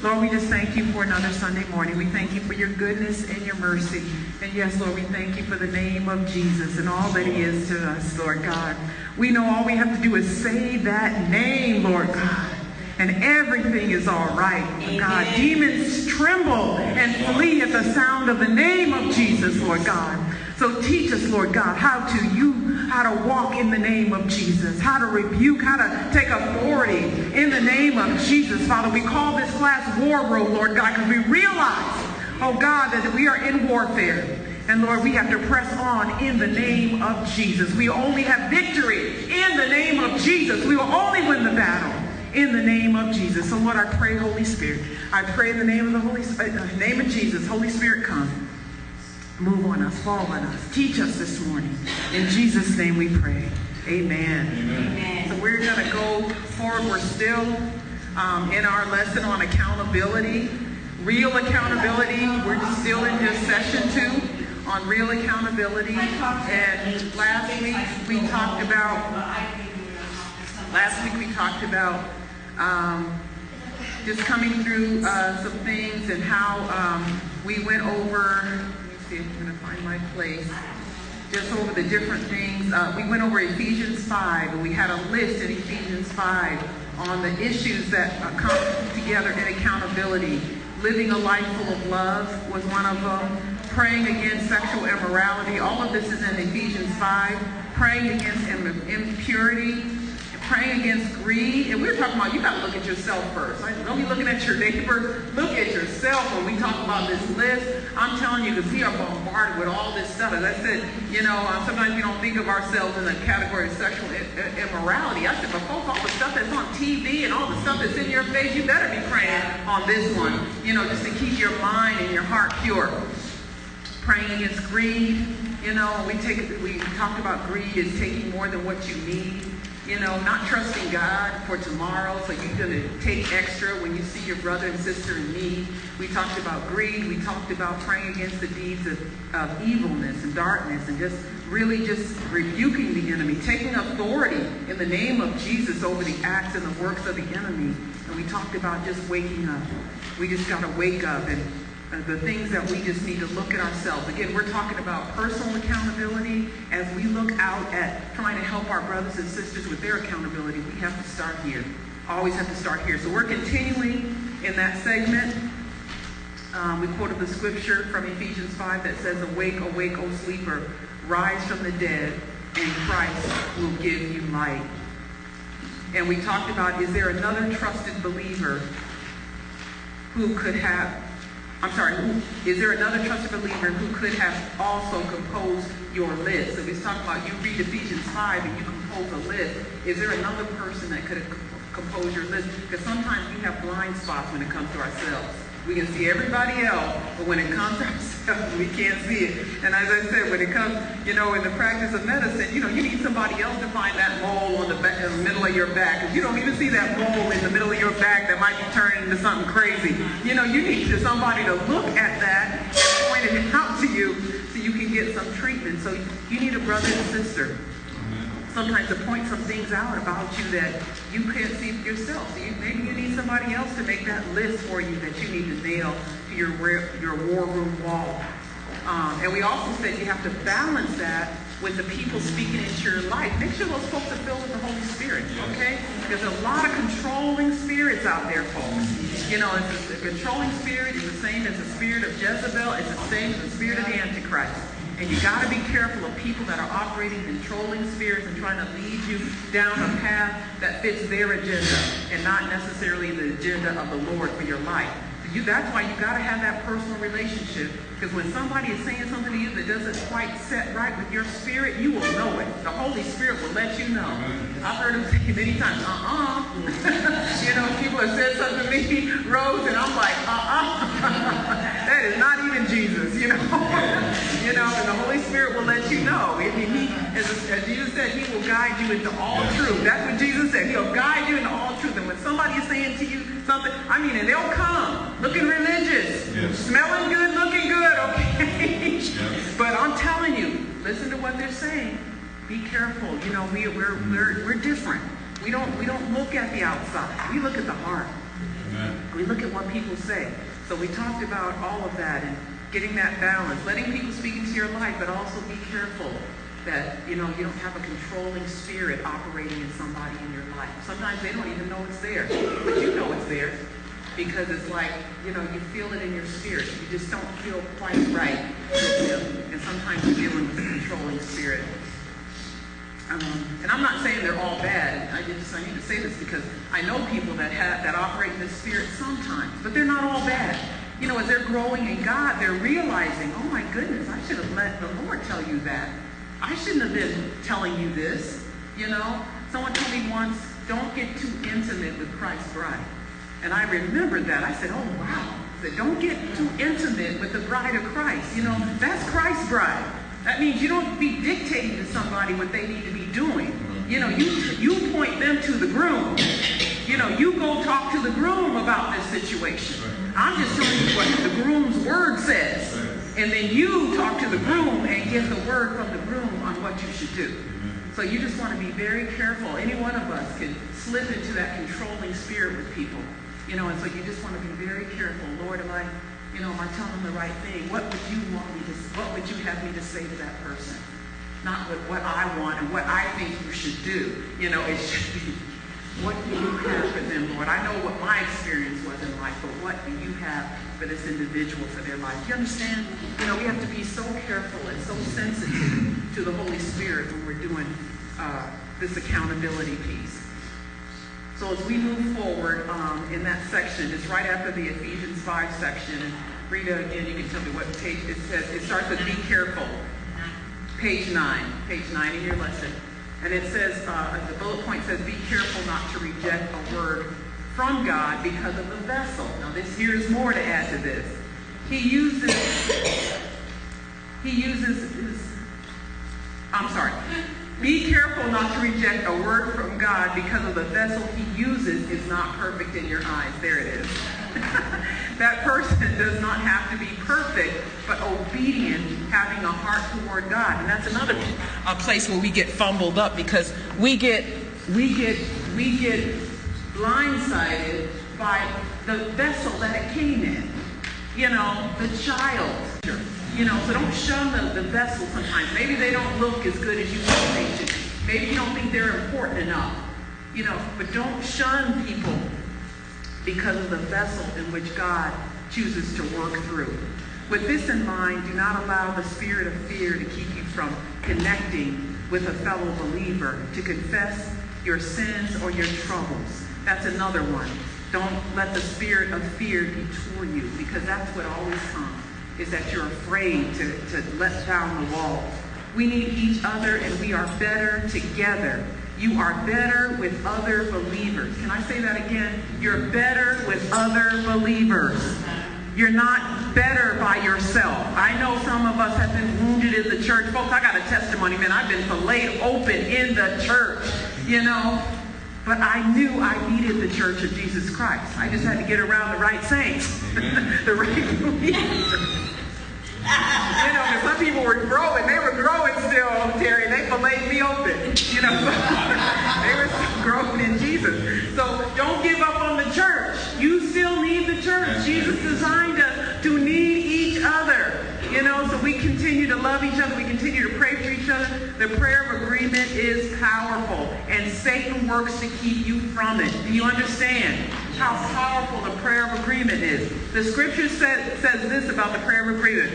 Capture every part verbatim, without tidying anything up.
Lord, we just thank you for another Sunday morning. We thank you for your goodness and your mercy. And yes, Lord, we thank you for the name of Jesus and all that he is to us, Lord God. We know all we have to do is say that name, Lord God, and everything is all right. Lord God, demons tremble and flee at the sound of the name of Jesus, Lord God. So teach us, Lord God, how to you how to walk in the name of Jesus, how to rebuke, how to take authority in the name of Jesus. Father, we call this class War Room, Lord God, because we realize, oh God, that we are in warfare. And Lord, we have to press on in the name of Jesus. We only have victory in the name of Jesus. We will only win the battle in the name of Jesus. So Lord, I pray, Holy Spirit, I pray in the name of the Holy uh, name of Jesus, Holy Spirit, come. Move on us, fall on us. Teach us this morning. In Jesus' name we pray. Amen. Amen. So we're going to go forward. We're still um, in our lesson on accountability, real accountability. We're still in this session two on real accountability. And last week we talked about, last week we talked about um, just coming through uh, some things and how um, we went over, see if I'm going to find my place, just over the different things. Uh, we went over Ephesians five, and we had a list in Ephesians five on the issues that uh, come together in accountability. Living a life full of love was one of them. Praying against sexual immorality. All of this is in Ephesians five. Praying against im- impurity. Praying against greed. And we were talking about, you got to look at yourself first. Right? Don't be looking at your neighbor. Look at yourself when we talk about this list. I'm telling you, because we are bombarded with all this stuff. As I said, you know, uh, sometimes we don't think of ourselves in the category of sexual I- immorality. I said, but folks, all the stuff that's on T V and all the stuff that's in your face, you better be praying on this one. You know, just to keep your mind and your heart pure. Praying against greed. You know, we take we talked about greed is taking more than what you need. You know, not trusting God for tomorrow, so you're going to take extra when you see your brother and sister in need. We talked about greed. We talked about praying against the deeds of, of evilness and darkness and just really just rebuking the enemy, taking authority in the name of Jesus over the acts and the works of the enemy. And we talked about just waking up. We just got to wake up and Uh, the things that we just need to look at ourselves. Again, we're talking about personal accountability. As we look out at trying to help our brothers and sisters with their accountability, we have to start here. Always have to start here. So we're continuing in that segment. Um, we quoted the scripture from Ephesians five that says, "Awake, awake, O sleeper, rise from the dead, and Christ will give you light." And we talked about, is there another trusted believer who could have I'm sorry, is there another trusted believer who could have also composed your list? So he's talking about you read Ephesians five and you compose a list. Is there another person that could have composed your list? Because sometimes we have blind spots when it comes to ourselves. We can see everybody else, but when it comes to ourselves, we can't see it. And as I said, when it comes, you know, in the practice of medicine, you know, you need somebody else to find that mole on the, back, in the middle of your back. Because you don't even see that mole in the middle of your back that might be turning into something crazy. You know, you need somebody to look at that and point it out to you so you can get some treatment. So you need a brother and sister sometimes to point some things out about you that you can't see for yourself. So you, maybe you need somebody else to make that list for you that you need to nail to your, your war room wall. Um, and we also said you have to balance that with the people speaking into your life. Make sure those folks are filled with the Holy Spirit, okay? There's a lot of controlling spirits out there, folks. You know, it's a, the controlling spirit is the same as the spirit of Jezebel. It's the same as the spirit of the Antichrist. And you got to be careful of people that are operating controlling spirits and trying to lead you down a path that fits their agenda and not necessarily the agenda of the Lord for your life. So you, that's why you got to have that personal relationship. Because when somebody is saying something to you that doesn't quite set right with your spirit, you will know it. The Holy Spirit will let you know. I've heard him say many times, uh-uh. You know, people have said something to me, Rose, and I'm like, uh-uh. That is not even Jesus, you know. You know, and the Holy Spirit will let you know. If he, as, as Jesus said, he will guide you into all truth. That's what Jesus said. He'll guide you into all truth. And when somebody is saying to you something, I mean, and they'll come looking religious, yes, smelling good, looking good, okay? Yes. But I'm telling you, listen to what they're saying. Be careful. You know, we, we're, we're, we're different. We don't, we don't look at the outside. We look at the heart. Amen. We look at what people say. So we talked about all of that and getting that balance, letting people speak into your life, but also be careful that, you know, you don't have a controlling spirit operating in somebody in your life. Sometimes they don't even know it's there, but you know it's there because it's like, you know, you feel it in your spirit. You just don't feel quite right with them. And sometimes you're dealing with a controlling spirit. Um, and I'm not saying they're all bad. I just I need to say this because I know people that have that operate in this spirit sometimes, but they're not all bad. You know, as they're growing in God, they're realizing, oh my goodness, I should have let the Lord tell you that. I shouldn't have been telling you this. You know, someone told me once, don't get too intimate with Christ's bride. And I remembered that. I said, oh wow. I said, don't get too intimate with the bride of Christ. You know, that's Christ's bride. That means you don't be dictating to somebody what they need to be doing. You know, you you point them to the groom. You know, you go talk to the groom about this situation. I'm just telling you what the groom's word says. And then you talk to the groom and get the word from the groom on what you should do. So you just want to be very careful. Any one of us can slip into that controlling spirit with people. You know, and so you just want to be very careful. Lord, am I, you know, am I telling them the right thing? What would you want me to, what would you have me to say to that person? Not what, what I want and what I think you should do. You know, it should be, what do you have for them, Lord? I know what my experience was in life, but what do you have for this individual for their life? You understand? You know, we have to be so careful and so sensitive to the Holy Spirit when we're doing uh, this accountability piece. So as we move forward um, in that section, it's right after the Ephesians five section. And Rita, again, you can tell me what page it says. It starts with be careful. Page nine. Page nine in your lesson. And it says, uh, the bullet point says, be careful not to reject a word from God because of the vessel. Now this here is more to add to this. He uses, he uses his, I'm sorry. Be careful not to reject a word from God because of the vessel he uses is not perfect in your eyes. There it is. That person does not have to be perfect, but obedient, having a heart toward God. And that's another a place where we get fumbled up because we get we get we get blindsided by the vessel that it came in. You know, the child. You know, so don't shun the, the vessel sometimes. Maybe they don't look as good as you think they should. Maybe you don't think they're important enough. You know, but don't shun people because of the vessel in which God chooses to work through. With this in mind, do not allow the spirit of fear to keep you from connecting with a fellow believer to confess your sins or your troubles. That's another one. Don't let the spirit of fear detour you because that's what always comes. Is that you're afraid to, to let down the walls. We need each other and we are better together. You are better with other believers. Can I say that again? You're better with other believers. You're not better by yourself. I know some of us have been wounded in the church. Folks, I got a testimony, man. I've been filleted open in the church, you know. But I knew I needed the Church of Jesus Christ. I just had to get around the right saints, the right believers. You know, because some people were growing. They were growing still, Terry. They filleted me open. You know, they were still growing in Jesus. So don't give up on the church. You still need the church. Jesus designed us to need each other. You know, so we continue to love each other. We continue to pray for each other. The prayer of agreement is powerful, and Satan works to keep you from it. Do you understand how powerful the prayer of agreement is? The scripture says, says this about the prayer of agreement.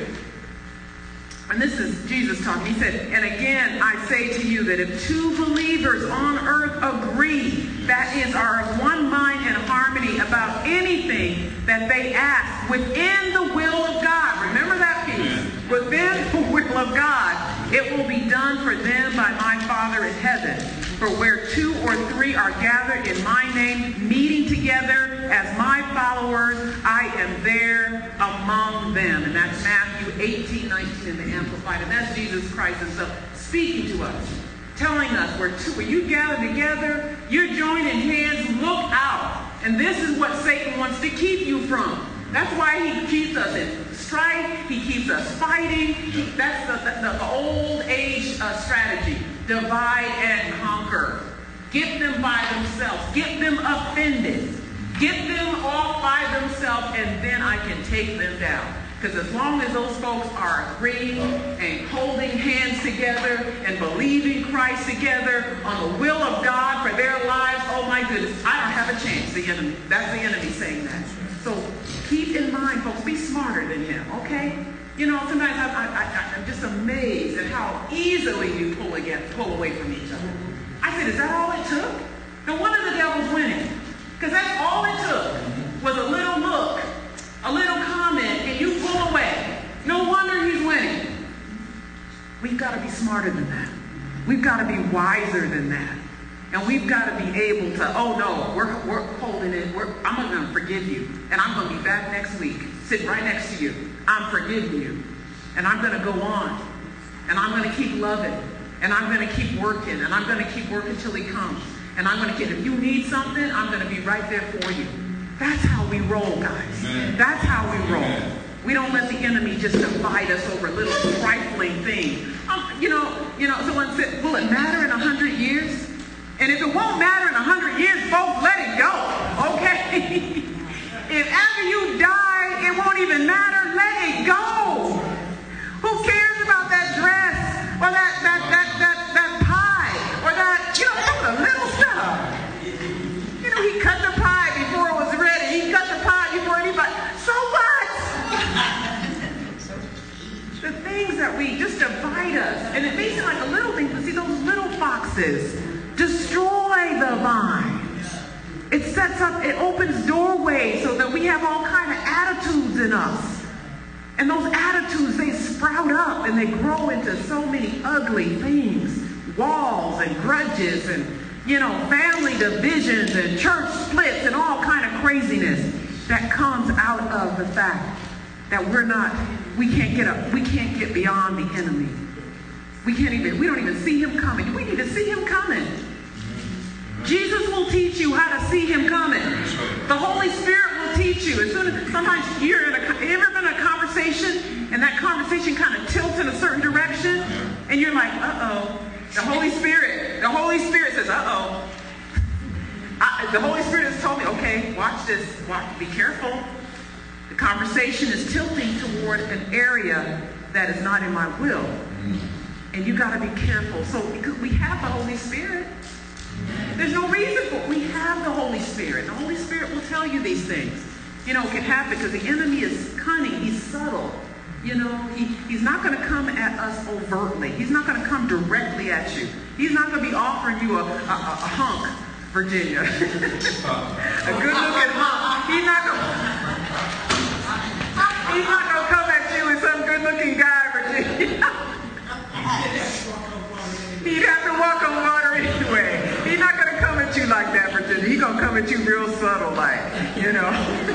And this is Jesus talking. He said, and again, I say to you that if two believers on earth agree, that is, are of one mind and harmony about anything that they ask within the will of God. Remember that piece. Within the will of God, it will be done for them by my Father in heaven. For where two or three are gathered in my name, meeting together as my followers, I am there among them. And that's Matthew eighteen, nineteen in the Amplified. And that's Jesus Christ himself speaking to us, telling us where two, where you gather together, you're joining hands, look out. And this is what Satan wants to keep you from. That's why he keeps us in strife. He keeps us fighting. He, that's the, the, the old age uh, strategy. Divide and conquer. Get them by themselves. Get them offended. Get them off by themselves, and then I can take them down. Because as long as those folks are agreeing and holding hands together and believing Christ together on the will of God for their lives, oh my goodness, I don't have a chance. The enemy, that's the enemy saying that. So keep in mind, folks, be smarter than him, okay? You know, sometimes I, I, I, I'm just amazed at how easily you pull, again, pull away from each other. I said, is that all it took? No wonder the devil's winning. Because that's all it took was a little look, a little comment, and you pull away. No wonder he's winning. We've got to be smarter than that. We've got to be wiser than that. And we've got to be able to, oh no, we're, we're holding it. We're, I'm going to forgive you. And I'm going to be back next week, sitting right next to you. I'm forgiving you. And I'm going to go on. And I'm going to keep loving. And I'm going to keep working. And I'm going to keep working till he comes. And I'm going to get, if you need something, I'm going to be right there for you. That's how we roll, guys. Amen. That's how we roll. Amen. We don't let the enemy just divide us over little trifling things. Um, you know, you know, someone said, will it matter in a hundred years? And if it won't matter in a hundred years, folks, let it go. Okay? If after you die, it won't even matter, let it go. Who cares about that dress or that that that that that pie or that, you know, some of the little stuff. You know, he cut the pie before it was ready. He cut the pie before anybody. So what? The things that we just divide us, and it may seem like a little thing, but see, those little foxes destroy the vine. It sets up, it opens doorways so that we have all kind of attitudes in us. And those attitudes, they sprout up and they grow into so many ugly things. Walls and grudges and, you know, family divisions and church splits and all kind of craziness that comes out of the fact that we're not, we can't get up, we can't get beyond the enemy. We can't even, we don't even see him coming. We need to see him coming. Jesus will teach you how to see him coming. The Holy Spirit will teach you. As soon as sometimes you're in a, have you ever been in a conversation and that conversation kind of tilts in a certain direction and you're like, uh-oh. The Holy Spirit, the Holy Spirit says, uh-oh. I, the Holy Spirit has told me, okay, watch this. Watch, be careful. The conversation is tilting toward an area that is not in my will. And you got to be careful. So we have the Holy Spirit. There's no reason for it. We have the Holy Spirit. The Holy Spirit will tell you these things. You know, it can happen because the enemy is cunning. He's subtle. You know, he, he's not going to come at us overtly. He's not going to come directly at you. He's not going to be offering you a, a, a hunk, Virginia. A good-looking hunk. He's not going he's not going to come at you with some good-looking guy, Virginia. He'd have to walk on water anyway. He's not going to come at you like that, Virginia. He's going to come at you real subtle, like, you know.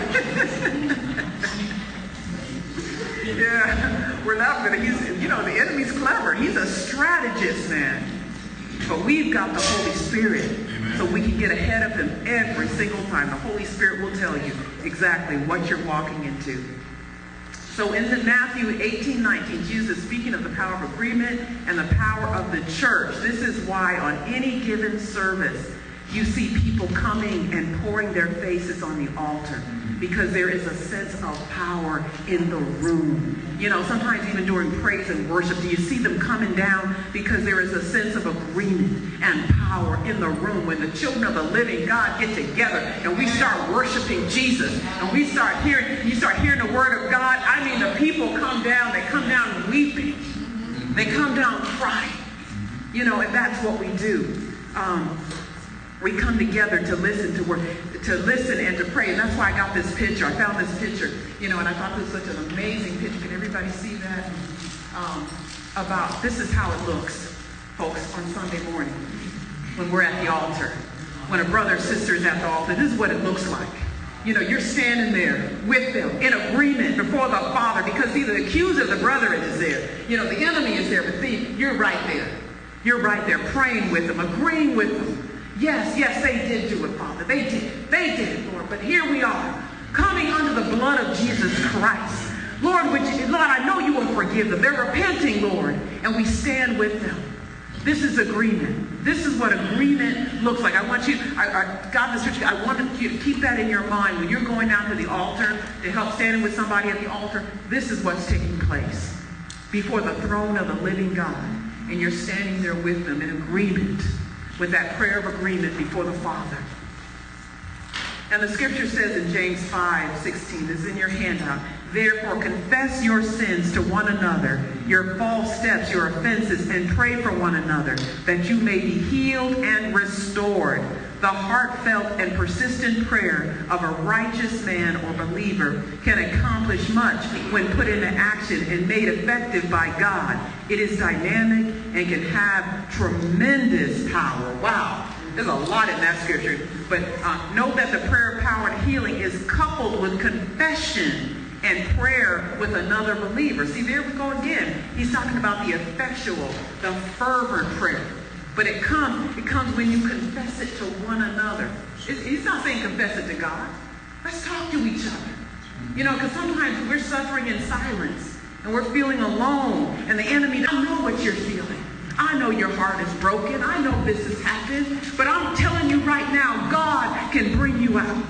Yeah, we're laughing. He's, you know, the enemy's clever. He's a strategist, man. But we've got the Holy Spirit, Amen. So we can get ahead of him every single time. The Holy Spirit will tell you exactly what you're walking into. So in the Matthew eighteen nineteen, Jesus is speaking of the power of agreement and the power of the church. This is why on any given service, you see people coming and pouring their faces on the altar because there is a sense of power in the room. You know, sometimes even during praise and worship, do you see them coming down because there is a sense of agreement and power in the room. When the children of the living God get together and we start worshiping Jesus and we start hearing, you start hearing the word of God, I mean, the people come down, they come down weeping. They come down crying. You know, and that's what we do. Um, We come together to listen to work, to listen and to pray. And that's why I got this picture. I found this picture, you know, and I thought this was such an amazing picture. Can everybody see that? Um, about, this is how it looks, folks, on Sunday morning when we're at the altar. When a brother or sister is at the altar, this is what it looks like. You know, you're standing there with them in agreement before the Father because see, the accuser, the brother is there. You know, the enemy is there, but see, you're right there. You're right there praying with them, agreeing with them. Yes, yes, they did do it, Father. They did. They did, Lord. But here we are, coming under the blood of Jesus Christ. Lord, would you, Lord, I know you will forgive them. They're repenting, Lord. And we stand with them. This is agreement. This is what agreement looks like. I want you, I, I got this scripture, I want you to keep that in your mind when you're going down to the altar to help standing with somebody at the altar. This is what's taking place before the throne of the living God. And you're standing there with them in agreement, with that prayer of agreement before the Father. And the scripture says in James five sixteen, it's in your handout, therefore confess your sins to one another, your false steps, your offenses, and pray for one another, that you may be healed and restored. The heartfelt and persistent prayer of a righteous man or believer can accomplish much when put into action and made effective by God. It is dynamic and can have tremendous power. Wow. There's a lot in that scripture. But uh, note that the prayer of power and healing is coupled with confession and prayer with another believer. See, there we go again. He's talking about the effectual, the fervent prayer. But it comes, it comes when you confess it to one another. It's, he's not saying confess it to God. Let's talk to each other. You know, because sometimes we're suffering in silence and we're feeling alone, and the enemy doesn't know what you're feeling. I know your heart is broken. I know this has happened. But I'm telling you right now, God can bring you out.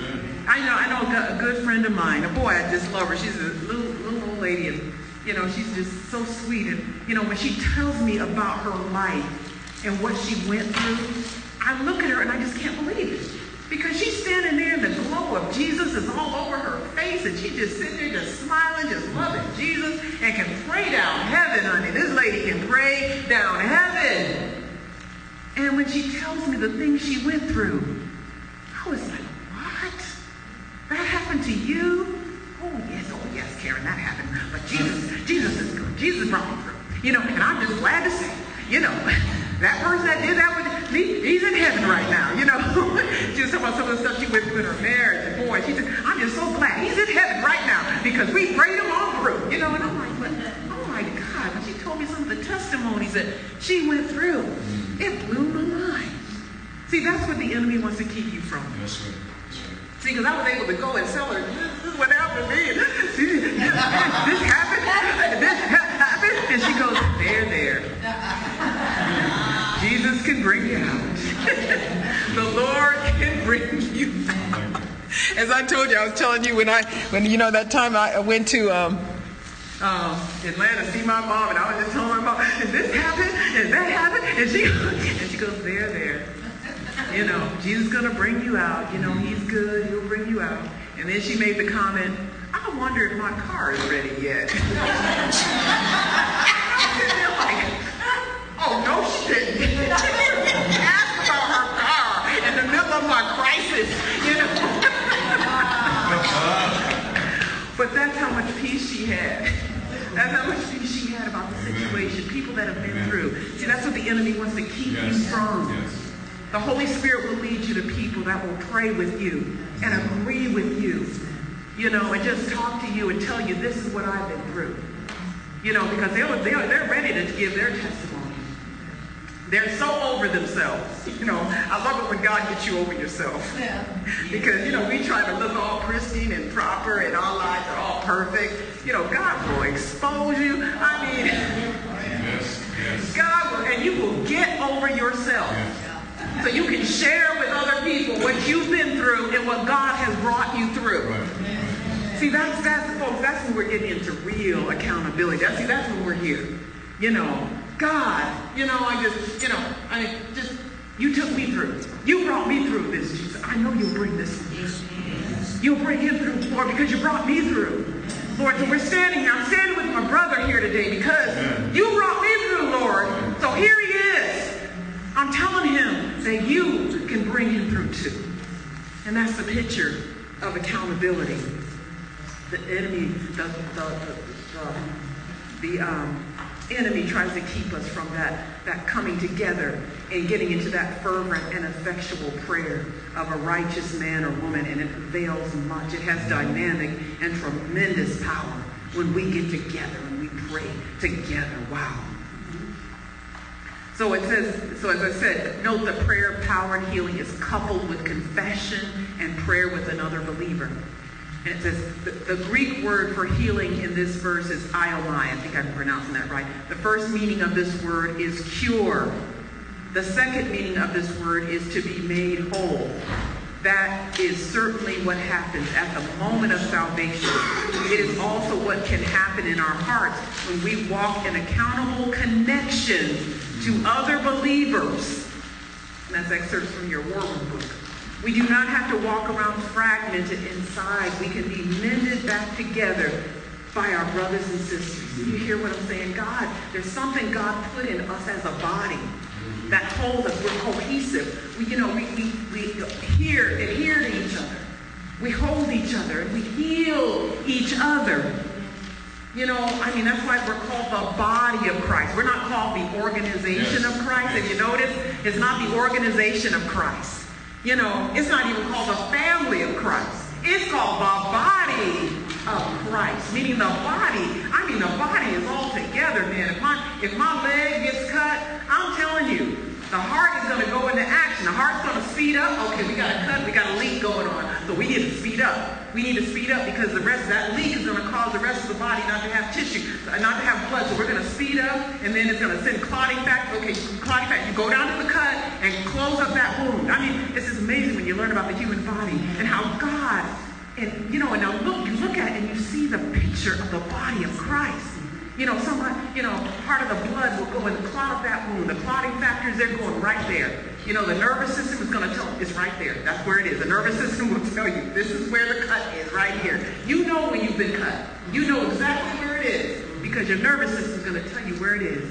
I know I know a good friend of mine, a boy, I just love her. She's a little, little old lady, and, you know, she's just so sweet. And, you know, when she tells me about her life and what she went through, I look at her and I just can't believe it. Because she's standing there and the glow of Jesus is all over her face, and she just sitting there just smiling, just loving Jesus, and can pray down heaven, honey. This lady can pray down heaven. And when she tells me the things she went through, I was like, what? That happened to you? Oh, yes, oh, yes, Karen, that happened. But Jesus, Jesus is good. Jesus brought me through. You know, and I'm just glad to say, you know, that person that did that with me, he's in heaven right now, you know. She was talking about some of the stuff she went through in her marriage. And boy, she said, I'm just so glad he's in heaven right now because we prayed him all through, you know. And I'm like, but, oh my God. When she told me some of the testimonies that she went through, it blew my mind. See, that's what the enemy wants to keep you from. That's right. That's right. See, because I was able to go and tell her, this is what happened to me. This, this happened. This happened. And she goes, there, there. Jesus can bring you out. The Lord can bring you out. As I told you, I was telling you when I, when you know that time I went to um, um, Atlanta to see my mom, and I was just telling my mom, and this happened, and that happened, and she, and she goes, there, there. You know, Jesus is gonna bring you out. You know, he's good. He'll bring you out. And then she made the comment, I wonder if my car is ready yet. Oh, no, she didn't. Ask about her car in the middle of my crisis, you know. But that's how much peace she had. That's how much peace she had about the situation. People that have been through. See, that's what the enemy wants to keep Yes. you from. Yes. The Holy Spirit will lead you to people that will pray with you and agree with you, you know, and just talk to you and tell you this is what I've been through. You know, because they're, they're, they're ready to give their testimony. They're so over themselves. You know, I love it when God gets you over yourself. Yeah. Because, you know, we try to look all pristine and proper and our lives are all perfect. You know, God will expose you. I mean, Yes. Yes. God will, and you will get over yourself. Yes. So you can share with other people what you've been through and what God has brought you through. Right. Right. See, that's, that's, folks, that's when we're getting into real accountability. That's, see, that's when we're here. You know, God, you know, I just, you know, I mean, just, you took me through. You brought me through this, Jesus. I know you'll bring this through. You'll bring him through, Lord, because you brought me through. Lord, so we're standing here. I'm standing with my brother here today because you brought me through, Lord. So here he is. I'm telling him that you can bring him through too. And that's the picture of accountability. The enemy, the, the, the, the, the um, enemy tries to keep us from that, that coming together and getting into that fervent and effectual prayer of a righteous man or woman, and it avails much. It has dynamic and tremendous power when we get together and we pray together. Wow. So it says, so as I said, note that prayer, power, and healing is coupled with confession and prayer with another believer. And it says, the, the Greek word for healing in this verse is iomai. I think I'm pronouncing that right. The first meaning of this word is cure. The second meaning of this word is to be made whole. That is certainly what happens at the moment of salvation. It is also what can happen in our hearts when we walk in accountable connection to other believers. And that's excerpts from your War Room book. We do not have to walk around fragmented inside. We can be mended back together by our brothers and sisters. Do you hear what I'm saying? God, there's something God put in us as a body that holds us. We're cohesive. We, you know, we, we, we adhere, adhere to each other. We hold each other and we heal each other. You know, I mean, that's why we're called the body of Christ. We're not called the organization Yes. of Christ. If you notice, it's not the organization of Christ. You know, it's not even called the family of Christ. It's called the body of Christ. Meaning the body, I mean, the body is all together, man. If my, if my leg gets cut, I'm telling you, the heart is going to go into action. The heart's going to speed up. Okay, we got a cut, we got a leak going on. So we need to speed up. We need to speed up because the rest of that leak is going to cause the rest of the body not to have tissue, not to have blood. So we're going to speed up, and then it's going to send clotting factor. Okay, clotting factor. You go down to the cut and close up that wound. I mean, this is amazing when you learn about the human body and how God, and you know, and now look, you look at it and you see the picture of the body of Christ. You know, somebody, you know, part of the blood will go and clot up that wound. The clotting factors, they're going right there. You know, the nervous system is going to tell, it's right there. That's where it is. The nervous system will tell you, this is where the cut is, right here. You know when you've been cut. You know exactly where it is because your nervous system is going to tell you where it is.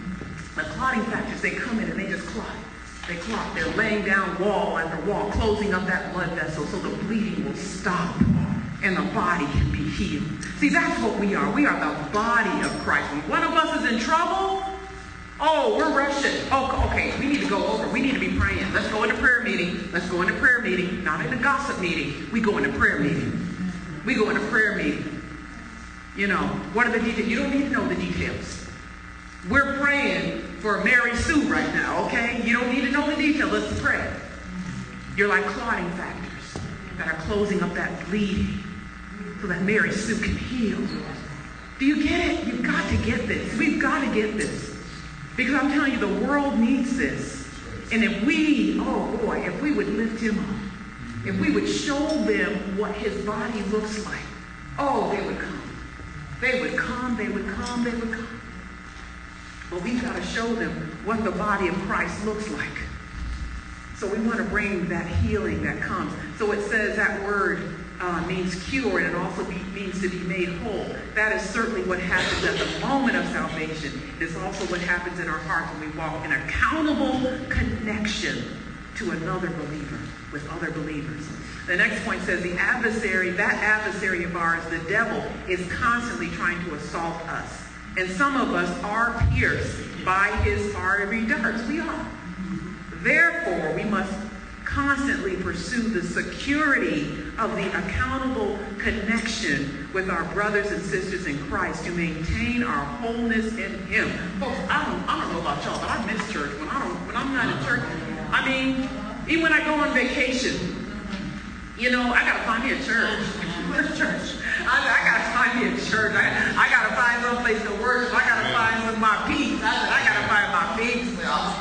The clotting factors, they come in and they just clot. They clot. They're laying down wall after wall, closing up that blood vessel so the bleeding will stop and the body can be healed. See, that's what we are. We are the body of Christ. When one of us is in trouble, oh, we're rushing. Oh, okay, we need to go over. We need to be praying. Let's go into prayer meeting. Let's go into prayer meeting. Not in a gossip meeting. We go into prayer meeting. We go into prayer meeting. You know, what are the details? You don't need to know the details. We're praying for Mary Sue right now, okay? You don't need to know the details. Let's pray. You're like clotting factors that are closing up that bleeding so that Mary Sue can heal. Do you get it? You've got to get this. We've got to get this. Because I'm telling you, the world needs this. And if we, oh boy, if we would lift him up, if we would show them what his body looks like, oh, they would come. They would come, they would come, they would come. But we've got to show them what the body of Christ looks like. So we want to bring that healing that comes. So it says that word uh, means cure, and it also be, means to be made whole. That is certainly what happens at the moment of salvation. It's also what happens in our hearts when we walk in accountable connection to another believer, with other believers. The next point says the adversary, that adversary of ours, the devil, is constantly trying to assault us. And some of us are pierced by his fiery darts. We are. Therefore, we must constantly pursue the security of the accountable connection with our brothers and sisters in Christ to maintain our wholeness in him. Folks, I don't, I don't know about y'all, but I miss church. When, I don't, when I'm not in church, I mean, even when I go on vacation, you know, I got to find me a church. Where's church? I, I got to find me a church. I, I got to find some place to worship. I got to find some of my peace. I said, I got to find my peace.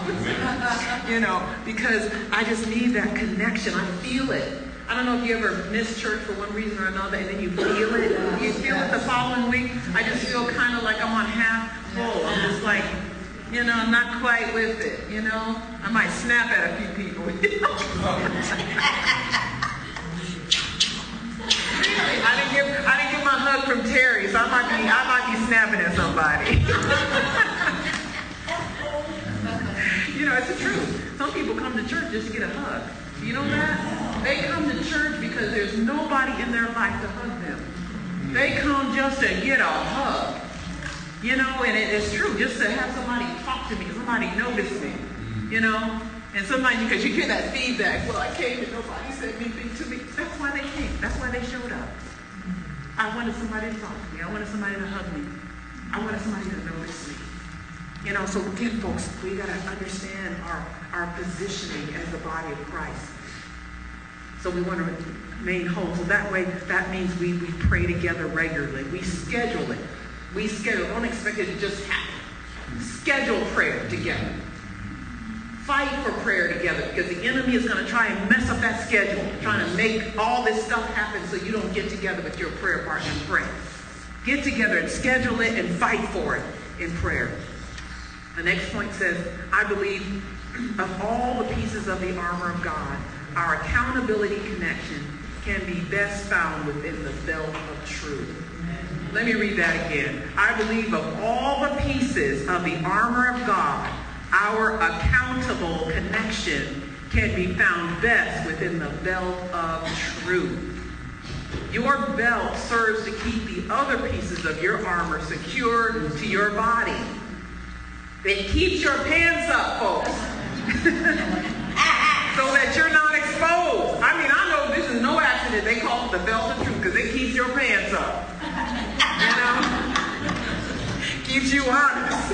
You know, because I just need that connection. I feel it. I don't know if you ever miss church for one reason or another, and then you feel it. You feel it the following week. I just feel kind of like I'm on half full. I'm just like, you know, I'm not quite with it. You know, I might snap at a few people. You know? I didn't get I didn't get my hug from Terry, so I might be I might be snapping at somebody. You know, it's the truth. Some people come to church just to get a hug. You know that? They come to church because there's nobody in their life to hug them. They come just to get a hug. You know, and it, it's true, just to have somebody talk to me, somebody notice me. You know? And sometimes, because you hear that feedback, well, I came and nobody said anything to me. That's why they came. That's why they showed up. I wanted somebody to talk to me. I wanted somebody to hug me. I wanted somebody to notice me. You know, so again, folks, we got to understand our, our positioning as the body of Christ. So we want to remain whole. So that way, that means we, we pray together regularly. We schedule it. We schedule. Don't expect it to just happen. Schedule prayer together. Fight for prayer together, because the enemy is going to try and mess up that schedule, trying to make all this stuff happen so you don't get together with your prayer partner and pray. Get together and schedule it and fight for it in prayer. The next point says, I believe of all the pieces of the armor of God, our accountability connection can be best found within the belt of truth. Let me read that again. I believe of all the pieces of the armor of God, our accountable connection can be found best within the belt of truth. Your belt serves to keep the other pieces of your armor secure to your body. It keeps your pants up, folks. So that you're not exposed. I mean, I know this is no accident. They call it the belt of truth because it keeps your pants up. You know? Keeps you honest.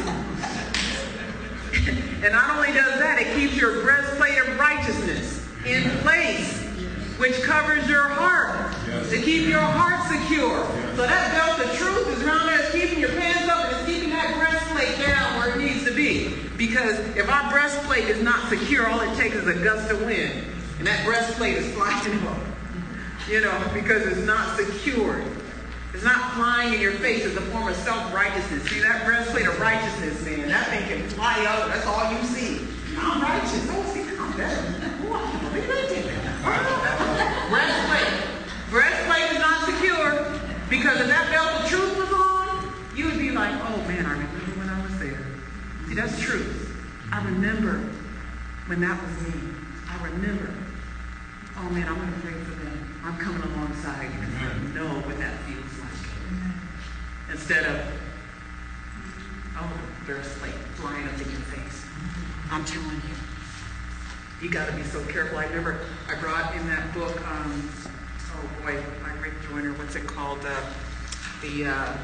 And not only does that, it keeps your breastplate of righteousness in place, which covers your heart, yes. To keep your heart secure. Yes. So that belt of truth is around there, it's keeping your pants up, and it's keeping that breastplate down where it needs to be. Because if our breastplate is not secure, all it takes is a gust of wind, and that breastplate is flying up. You know, because it's not secured. It's not flying in your face as a form of self-righteousness. See, that breastplate of righteousness, man, that thing can fly up. That's all you see. I'm righteous. Oh, see, I'm better. Oh, I can't believe I did that. Breastplate. Breastplate is not secure, because if that belt of truth was on, you would be like, oh, man, I remember when I was there. See, that's truth. I remember when that was me. I remember. Oh, man, I'm going to pray for them. I'm coming alongside you because I know what that feels like. Instead of, oh, breastplate flying up in your face. I'm telling you, you got to be so careful. I remember I brought in that book, um, oh boy, by Rick Joyner, what's it called? Uh, the, uh,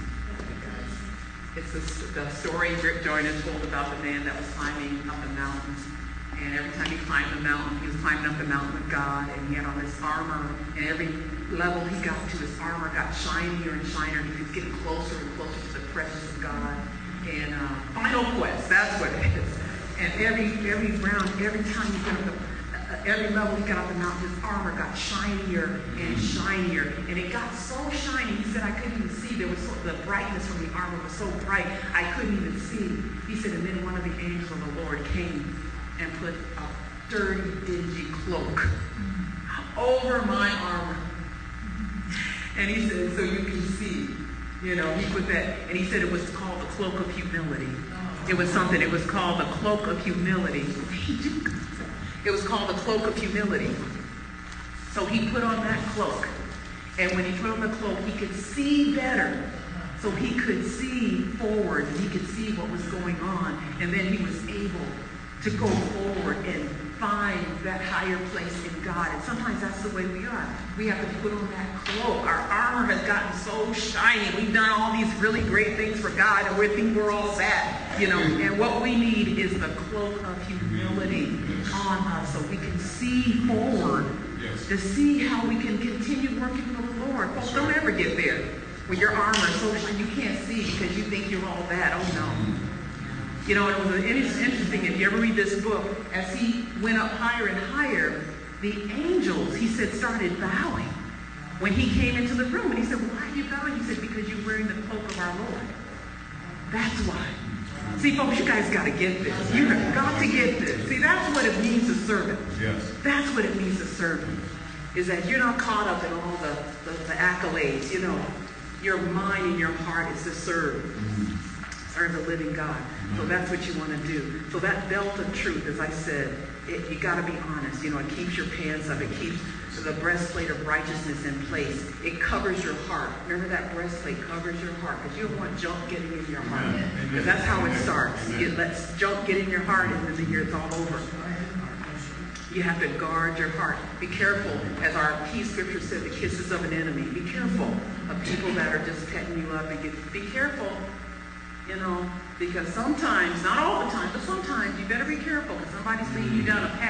it's the, the story Rick Joyner told about the man that was climbing up the mountains. And every time he climbed the mountain, he was climbing up the mountain with God, and he had on this armor, and every level he got to, his armor got shinier and shinier, and he was getting closer and closer to the presence of God. And uh, Final Quest, that's what it is. And every every round, every time he got up the, uh, every level he got up the mountain, his armor got shinier and shinier, and it got so shiny. He said, I couldn't even see. There was so, the brightness from the armor was so bright, I couldn't even see. He said, and then one of the angels of the Lord came and put a dirty, dingy cloak over my armor. And he said, so you can see, you know, he put that, and he said it was called the cloak of humility. It was something, it was called the cloak of humility. It was called the cloak of humility. So he put on that cloak. And when he put on the cloak, he could see better. So he could see forward, and he could see what was going on. And then he was able to go forward and find that higher place in God. And sometimes that's the way we are. We have to put on that cloak. Our armor has gotten so shiny. We've done all these really great things for God, and we think we're all sad, you know. And what we need is the cloak of humility on us, so we can see forward, yes, to see how we can continue working for the Lord. Folks, don't ever get there where your armor is so shiny you can't see because you think you're all bad. Oh no. You know, it was it's interesting, if you ever read this book, as he went up higher and higher, the angels, he said, started bowing when he came into the room. And he said, why are you bowing? He said, because you're wearing the cloak of our Lord. That's why. See, folks, you guys got to get this. You have got to get this. See, that's what it means to serve him. Yes. That's what it means to serve him, is that you're not caught up in all the, the, the accolades. You know, your mind and your heart is to serve. Mm-hmm. Serve the living God. So that's what you want to do. So that belt of truth, as I said, it, you got to be honest. You know, it keeps your pants up. It keeps the breastplate of righteousness in place. It covers your heart. Remember, that breastplate covers your heart, because you don't want junk getting in your heart. Because that's how it starts. It lets junk get in your heart, and then the year it's all over. You have to guard your heart. Be careful, as our key scripture said, the kisses of an enemy. Be careful of people that are just petting you up. And get, be careful. You know, because sometimes, not all the time, but sometimes you better be careful, because somebody's leading you down a path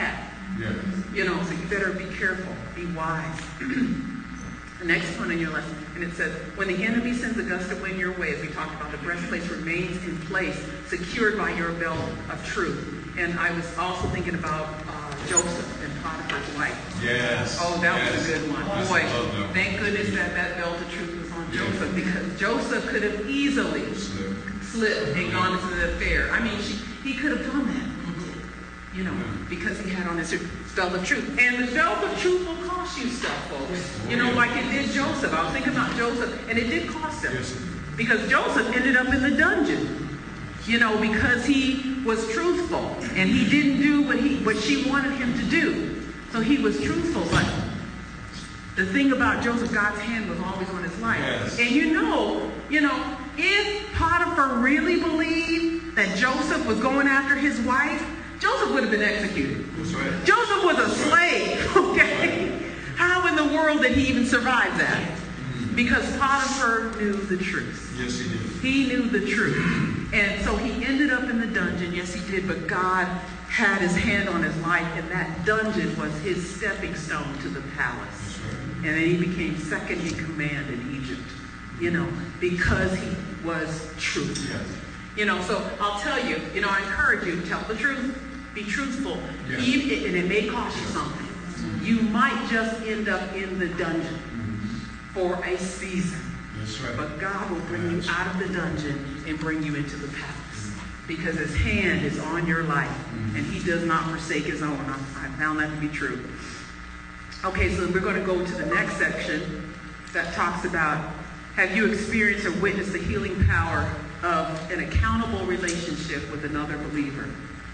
Yes. You know, so you better be careful, be wise. The next one in your lesson, and it says, when the enemy sends a gust of wind your way, as we talked about, the breastplate remains in place, secured by your belt of truth. And I was also thinking about uh, Joseph and Potiphar's wife. Yes. Oh, that yes. was a good one. Yes, Boy, I love that. thank goodness that that belt of truth was on Yes. Joseph, because Joseph could have easily Slip. slipped and gone into the affair. I mean, she, he could have done that. You know, because he had on his belt of truth. And the belt of truth will cost you stuff, folks. You know, like it did Joseph. I was thinking about Joseph, and it did cost him. Yes. Because Joseph ended up in the dungeon. You know, because he was truthful. And he didn't do what he what she wanted him to do. So he was truthful. But the thing about Joseph, God's hand was always on his life. Yes. And you know, you know, if Potiphar really believed that Joseph was going after his wife, Joseph would have been executed. That's right. Joseph was a slave, okay? How in the world did he even survive that? Because Potiphar knew the truth. Yes, he did. He knew the truth. And so he ended up in the dungeon. Yes, he did. But God had his hand on his life, and that dungeon was his stepping stone to the palace. That's right. And then he became second in command in Egypt, you know, because he was truthful. Yes. You know, so I'll tell you, you know, I encourage you, tell the truth, be truthful, Yes. even, and it may cost you something. You might just end up in the dungeon for a season. That's right. But God will bring you out of the dungeon and bring you into the palace, because his hand is on your life, and he does not forsake his own. I, I found that to be true. Okay, so we're going to go to the next section that talks about, have you experienced or witnessed the healing power of an accountable relationship with another believer?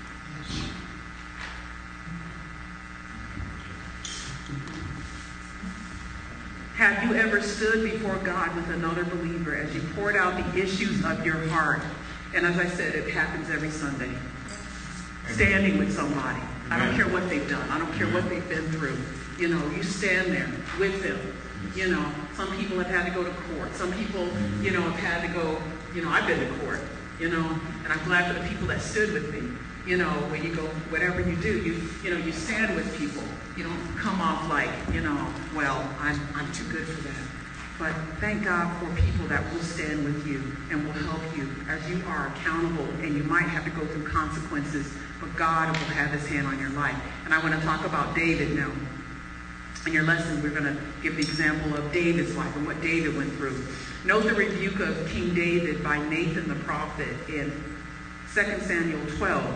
Have you ever stood before God with another believer as you poured out the issues of your heart? And as I said, it happens every Sunday. Standing with somebody. I don't care what they've done. I don't care what they've been through. You know, you stand there with them. You know, some people have had to go to court. Some people, you know, have had to go, you know, I've been to court, you know, and I'm glad for the people that stood with me. You know, when you go, whatever you do, you you know, you stand with people. You don't come off like, you know, well, I'm I'm too good for that. But thank God for people that will stand with you and will help you as you are accountable, and you might have to go through consequences, but God will have his hand on your life. And I want to talk about David now. In your lesson, we're going to give the example of David's life and what David went through. Note the rebuke of King David by Nathan the prophet in Second Samuel twelve.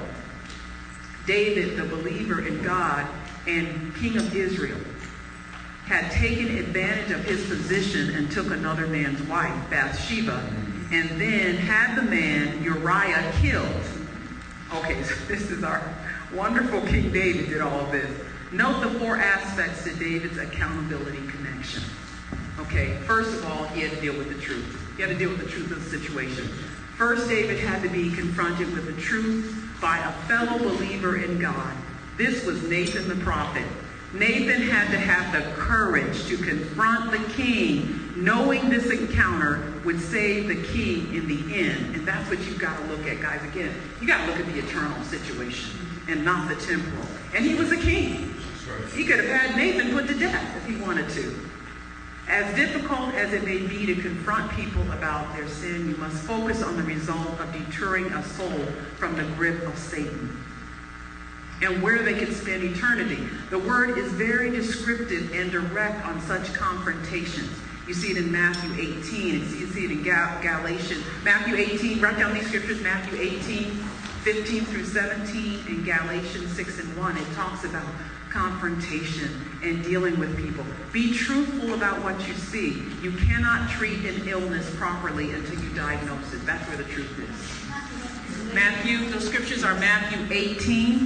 David, the believer in God and king of Israel, had taken advantage of his position and took another man's wife, Bathsheba, and then had the man Uriah killed. Okay, so this is our wonderful King David did all of this. Note the four aspects to David's accountability connection. Okay, first of all, he had to deal with the truth. He had to deal with the truth of the situation. First, David had to be confronted with the truth by a fellow believer in God. This was Nathan the prophet. Nathan had to have the courage to confront the king, knowing this encounter would save the king in the end. And that's what you've got to look at, guys. Again, you got to look at the eternal situation and not the temporal. And he was a king. He could have had Nathan put to death if he wanted to. As difficult as it may be to confront people about their sin, you must focus on the result of deterring a soul from the grip of Satan and where they can spend eternity. The word is very descriptive and direct on such confrontations. You see it in Matthew eighteen. You see it in Gal- Galatians. Matthew eighteen, write down these scriptures, Matthew eighteen, fifteen through seventeen, and Galatians six and one. It talks about confrontation and dealing with people. Be truthful about what you see. You cannot treat an illness properly until you diagnose it. That's where the truth is. Matthew, those scriptures are Matthew eighteen,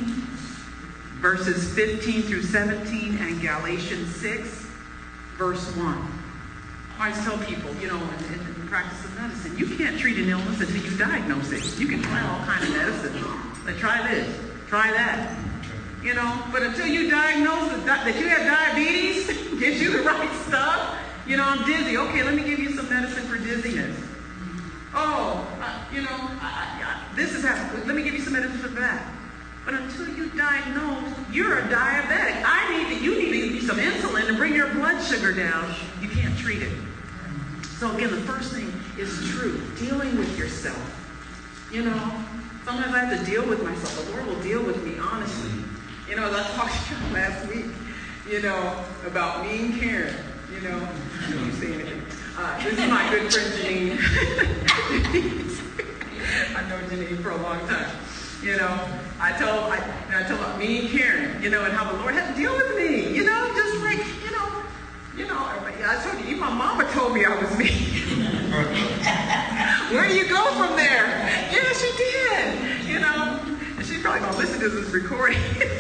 verses fifteen through seventeen, and Galatians six, verse one. I always tell people, you know, in, in the practice of medicine, you can't treat an illness until you diagnose it. You can try all kinds of medicine. Like, try this, try that. You know, but until you diagnose that you have diabetes, gives you the right stuff. You know, I'm dizzy. Okay, let me give you some medicine for dizziness. Oh, uh, you know, I, I, this is happening. Let me give you some medicine for that. But until you diagnose, you're a diabetic. I need to, you need to give some insulin to bring your blood sugar down. You can't treat it. So again, the first thing is truth, dealing with yourself. You know, sometimes I have to deal with myself. The Lord will deal with me honestly. You know, as I talked to you last week, you know, about me and Karen. You know, you say anything. Uh, this is my good friend Janine. I know Janine for a long time. You know, I told I, I told about me and Karen, you know, and how the Lord had to deal with me. You know, just like, you know, you know, I told you, even my mama told me I was me. Where do you go from there? Yeah, she did. You know, and she's probably gonna listen to this recording.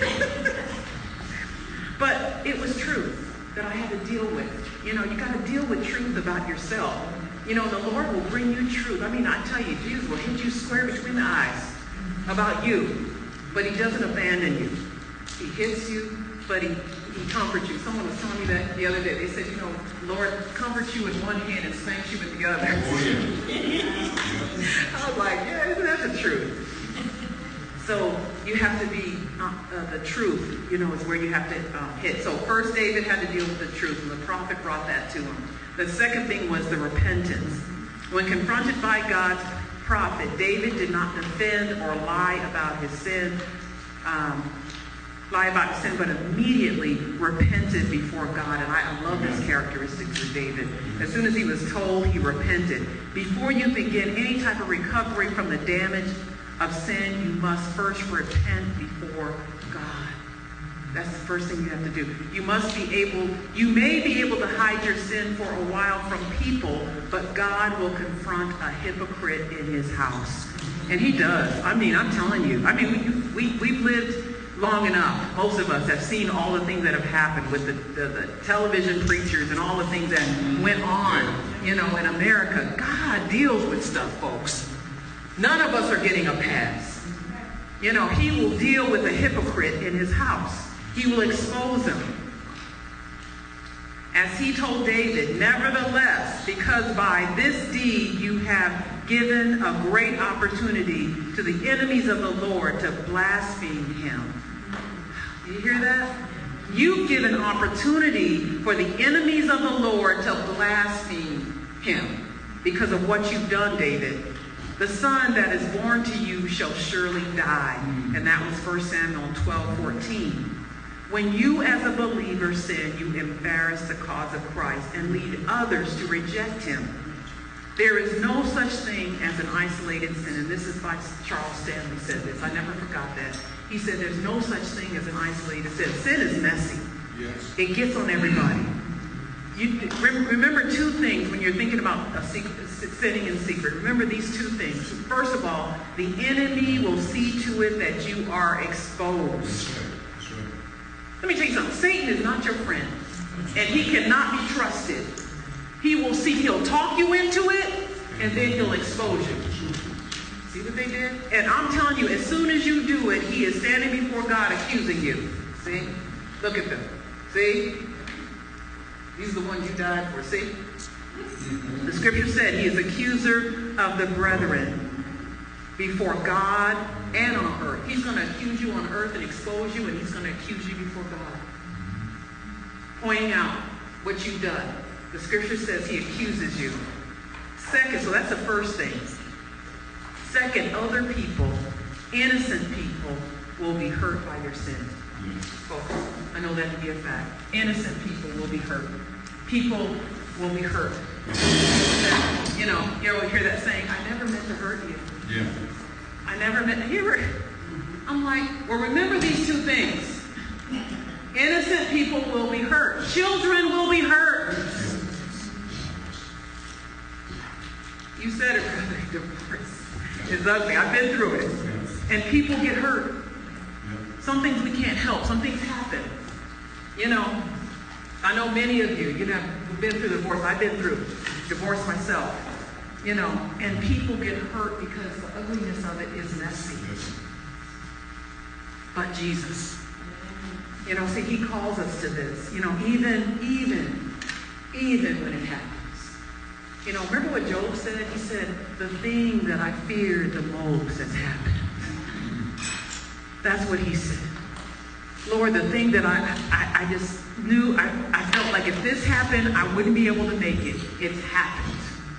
But it was truth that I had to deal with. You know, you got to deal with truth about yourself. You know, the Lord will bring you truth. I mean, I tell you, Jesus will hit you square between the eyes about you, but he doesn't abandon you. He hits you, but he, he comforts you. Someone was telling me that the other day. They said, you know, Lord comforts you with one hand and spanks you with the other. Oh, yeah. I was like, yeah, isn't that the truth? So you have to be, uh, uh, the truth, you know, is where you have to uh, hit. So first David had to deal with the truth, and the prophet brought that to him. The second thing was the repentance. When confronted by God's prophet, David did not defend or lie about his sin, um, lie about his sin, but immediately repented before God. And I, I love this characteristic for David. As soon as he was told, he repented. Before you begin any type of recovery from the damage of sin, you must first repent before God. That's the first thing you have to do. You must be able, you may be able to hide your sin for a while from people, but God will confront a hypocrite in his house. And he does. I mean, I'm telling you. I mean, we, we, we've lived long enough. Most of us have seen all the things that have happened with the, the, the television preachers and all the things that went on, you know, in America. God deals with stuff, folks. None of us are getting a pass. You know, he will deal with a hypocrite in his house. He will expose him. As he told David, nevertheless, because by this deed you have given a great opportunity to the enemies of the Lord to blaspheme him. Do you hear that? You've given opportunity for the enemies of the Lord to blaspheme him because of what you've done, David. The son that is born to you shall surely die. And that was First Samuel twelve fourteen. When you as a believer sin, you embarrass the cause of Christ and lead others to reject him. There is no such thing as an isolated sin. And this is by Charles Stanley said this. I never forgot that. He said there's no such thing as an isolated sin. Sin is messy. Yes. It gets on everybody. You remember two things when you're thinking about a secret, sinning in secret. Remember these two things. First of all, the enemy will see to it that you are exposed. Let me tell you something. Satan is not your friend, and he cannot be trusted. He will see, he'll talk you into it, and then he'll expose you. See what they did? And I'm telling you, as soon as you do it, he is standing before God accusing you. See? Look at them. See? These are the ones you died for. See? The scripture said he is accuser of the brethren before God and on earth. He's going to accuse you on earth and expose you, and he's going to accuse you before God, pointing out what you've done. The scripture says he accuses you. Second, so that's the first thing. Second, other people, innocent people, will be hurt by your sin. Folks, I know that to be a fact. Innocent people will be hurt. People will be hurt. You know, you ever hear that saying, I never meant to hurt you. Yeah. I never meant to hear it. I'm like, well, remember these two things. Innocent people will be hurt. Children will be hurt. You said it, brother. Divorce is ugly. I've been through it. And people get hurt. Some things we can't help. Some things happen. You know, I know many of you, you know, have been through divorce. I've been through divorce myself. You know, and people get hurt because the ugliness of it is messy. But Jesus, you know, see, he calls us to this. You know, even, even, even when it happens. You know, remember what Job said? He said, the thing that I feared the most has happened. That's what he said. Lord, the thing that I, I, I just knew, I, I felt like if this happened, I wouldn't be able to make it. It's happened.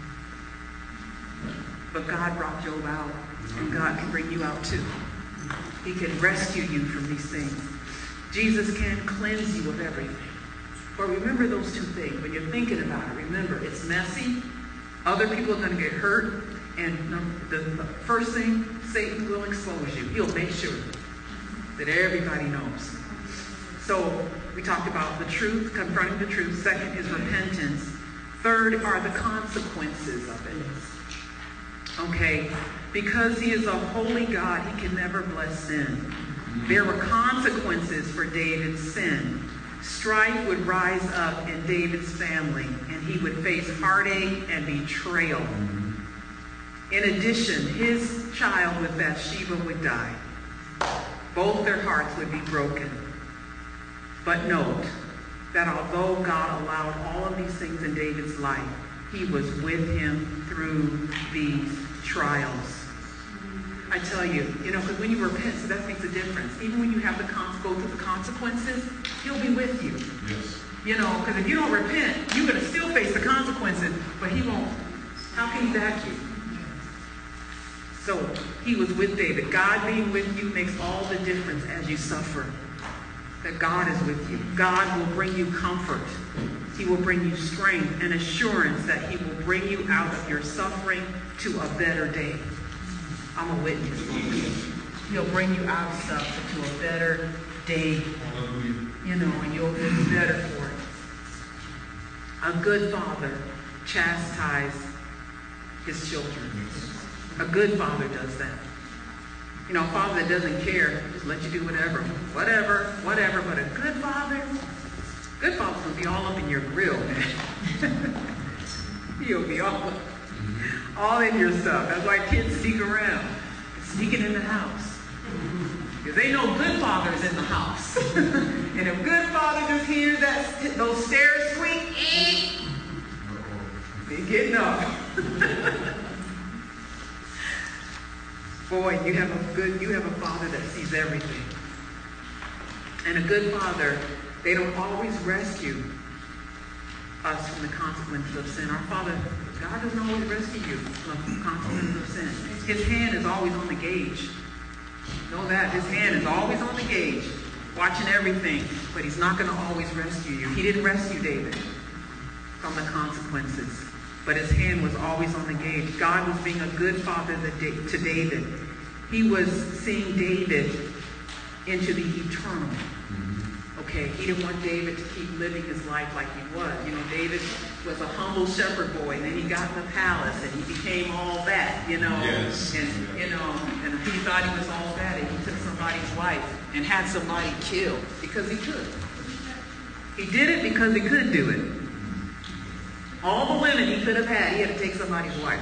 But God brought Job out, and God can bring you out too. He can rescue you from these things. Jesus can cleanse you of everything. But remember those two things. When you're thinking about it, remember, it's messy. Other people are going to get hurt. And the, the first thing, Satan will expose you. He'll make sure that everybody knows. So we talked about the truth, confronting the truth. Second is repentance. Third are the consequences of it. Okay? Because he is a holy God, he can never bless sin. There were consequences for David's sin. Strife would rise up in David's family, and he would face heartache and betrayal. In addition, his child with Bathsheba would die. Both their hearts would be broken. But note that although God allowed all of these things in David's life, he was with him through these trials. I tell you, you know, because when you repent, so that makes a difference. Even when you have to con- go through the consequences, he'll be with you. Yes. You know, because if you don't repent, you're going to still face the consequences, but he won't. How can he back you? So he was with David. God being with you makes all the difference as you suffer. That God is with you. God will bring you comfort. He will bring you strength and assurance that he will bring you out of your suffering to a better day. I'm a witness. He'll bring you out of suffering to a better day. Hallelujah. You know, and you'll be better for it. A good father chastises his children. A good father does that. You know, a father that doesn't care, just let you do whatever, whatever, whatever. But a good father, good father will be all up in your grill, man. He'll be all up, all in your stuff. That's why kids sneak around, sneaking in the house. Because they know good fathers in the house. And if good father just hears that those stairs squeak, eh, they're getting up. Boy, you have a good, you have a father that sees everything. And a good father, they don't always rescue us from the consequences of sin. Our Father, God doesn't always rescue you from the consequences of sin. His hand is always on the gauge. Know that. His hand is always on the gauge, watching everything. But he's not going to always rescue you. He didn't rescue David from the consequences. But his hand was always on the gauge. God was being a good father to David. He was seeing David into the eternal. Okay, he didn't want David to keep living his life like he was. You know, David was a humble shepherd boy, and then he got in the palace, and he became all that, you know. Yes. And, you know, and he thought he was all that, and he took somebody's wife and had somebody killed because he could. He did it because he could do it. All the women he could have had, he had to take somebody's wife.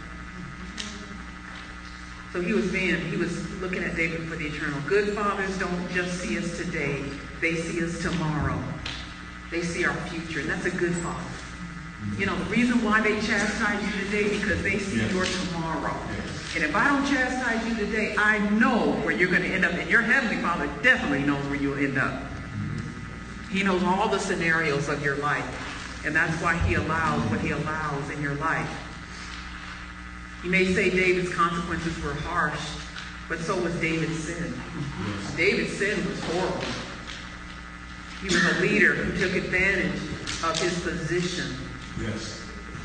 So he was being, he was looking at David for the eternal. Good fathers don't just see us today. They see us tomorrow. They see our future. And that's a good father. You know, the reason why they chastise you today, because they see yes. your tomorrow. Yes. And if I don't chastise you today, I know where you're going to end up. And your heavenly father definitely knows where you'll end up. He knows all the scenarios of your life. And that's why he allows what he allows in your life. You may say David's consequences were harsh, but so was David's sin. Yes. David's sin was horrible. He was a leader who took advantage of his position. Yes.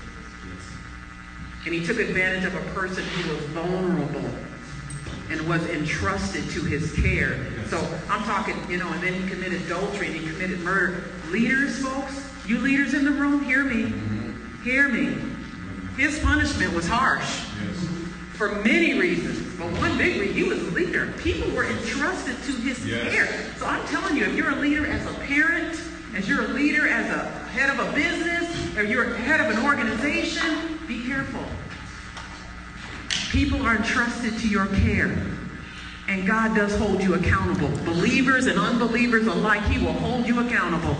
And he took advantage of a person who was vulnerable and was entrusted to his care. Yes. So I'm talking, you know, and then he committed adultery and he committed murder. Leaders, folks, you leaders in the room, hear me. Mm-hmm. Hear me. His punishment was harsh. Yes. For many reasons. But one big reason, he was a leader. People were entrusted to his yes. care. So I'm telling you, if you're a leader as a parent, as you're a leader as a head of a business, or you're a head of an organization, be careful. People are entrusted to your care. And God does hold you accountable. Believers and unbelievers alike, he will hold you accountable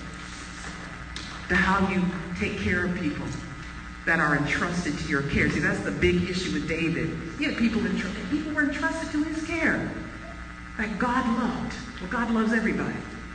to how you take care of people that are entrusted to your care. See, that's the big issue with David. He had people entrusted. People were entrusted to his care. that God loved. Well, God loves everybody.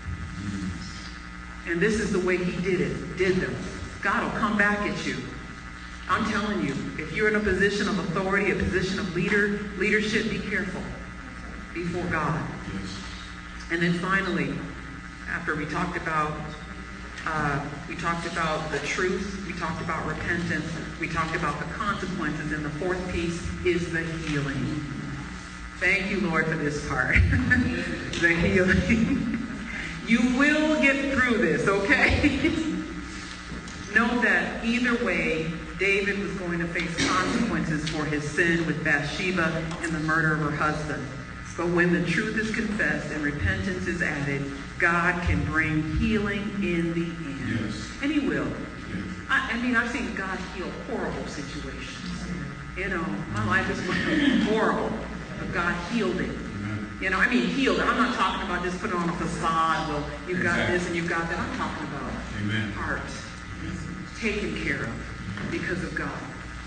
And this is the way he did it, did them. God will come back at you. I'm telling you, if you're in a position of authority, a position of leader, leadership, be careful before God. Yes. And then finally, after we talked about uh, we talked about the truth, we talked about repentance, we talked about the consequences, and the fourth piece is the healing. Thank you, Lord, for this part. The healing. You will get through this, okay? Know that either way, David was going to face consequences for his sin with Bathsheba and the murder of her husband. But when the truth is confessed and repentance is added, God can bring healing in the end. Yes. And he will. Yes. I, I mean, I've seen God heal horrible situations. You know, my life is horrible, but God healed it. Amen. You know, I mean, healed it. I'm not talking about just putting on a facade. Well, you've got Exactly. this and you've got that. I'm talking about Amen. heart taken care of because of God.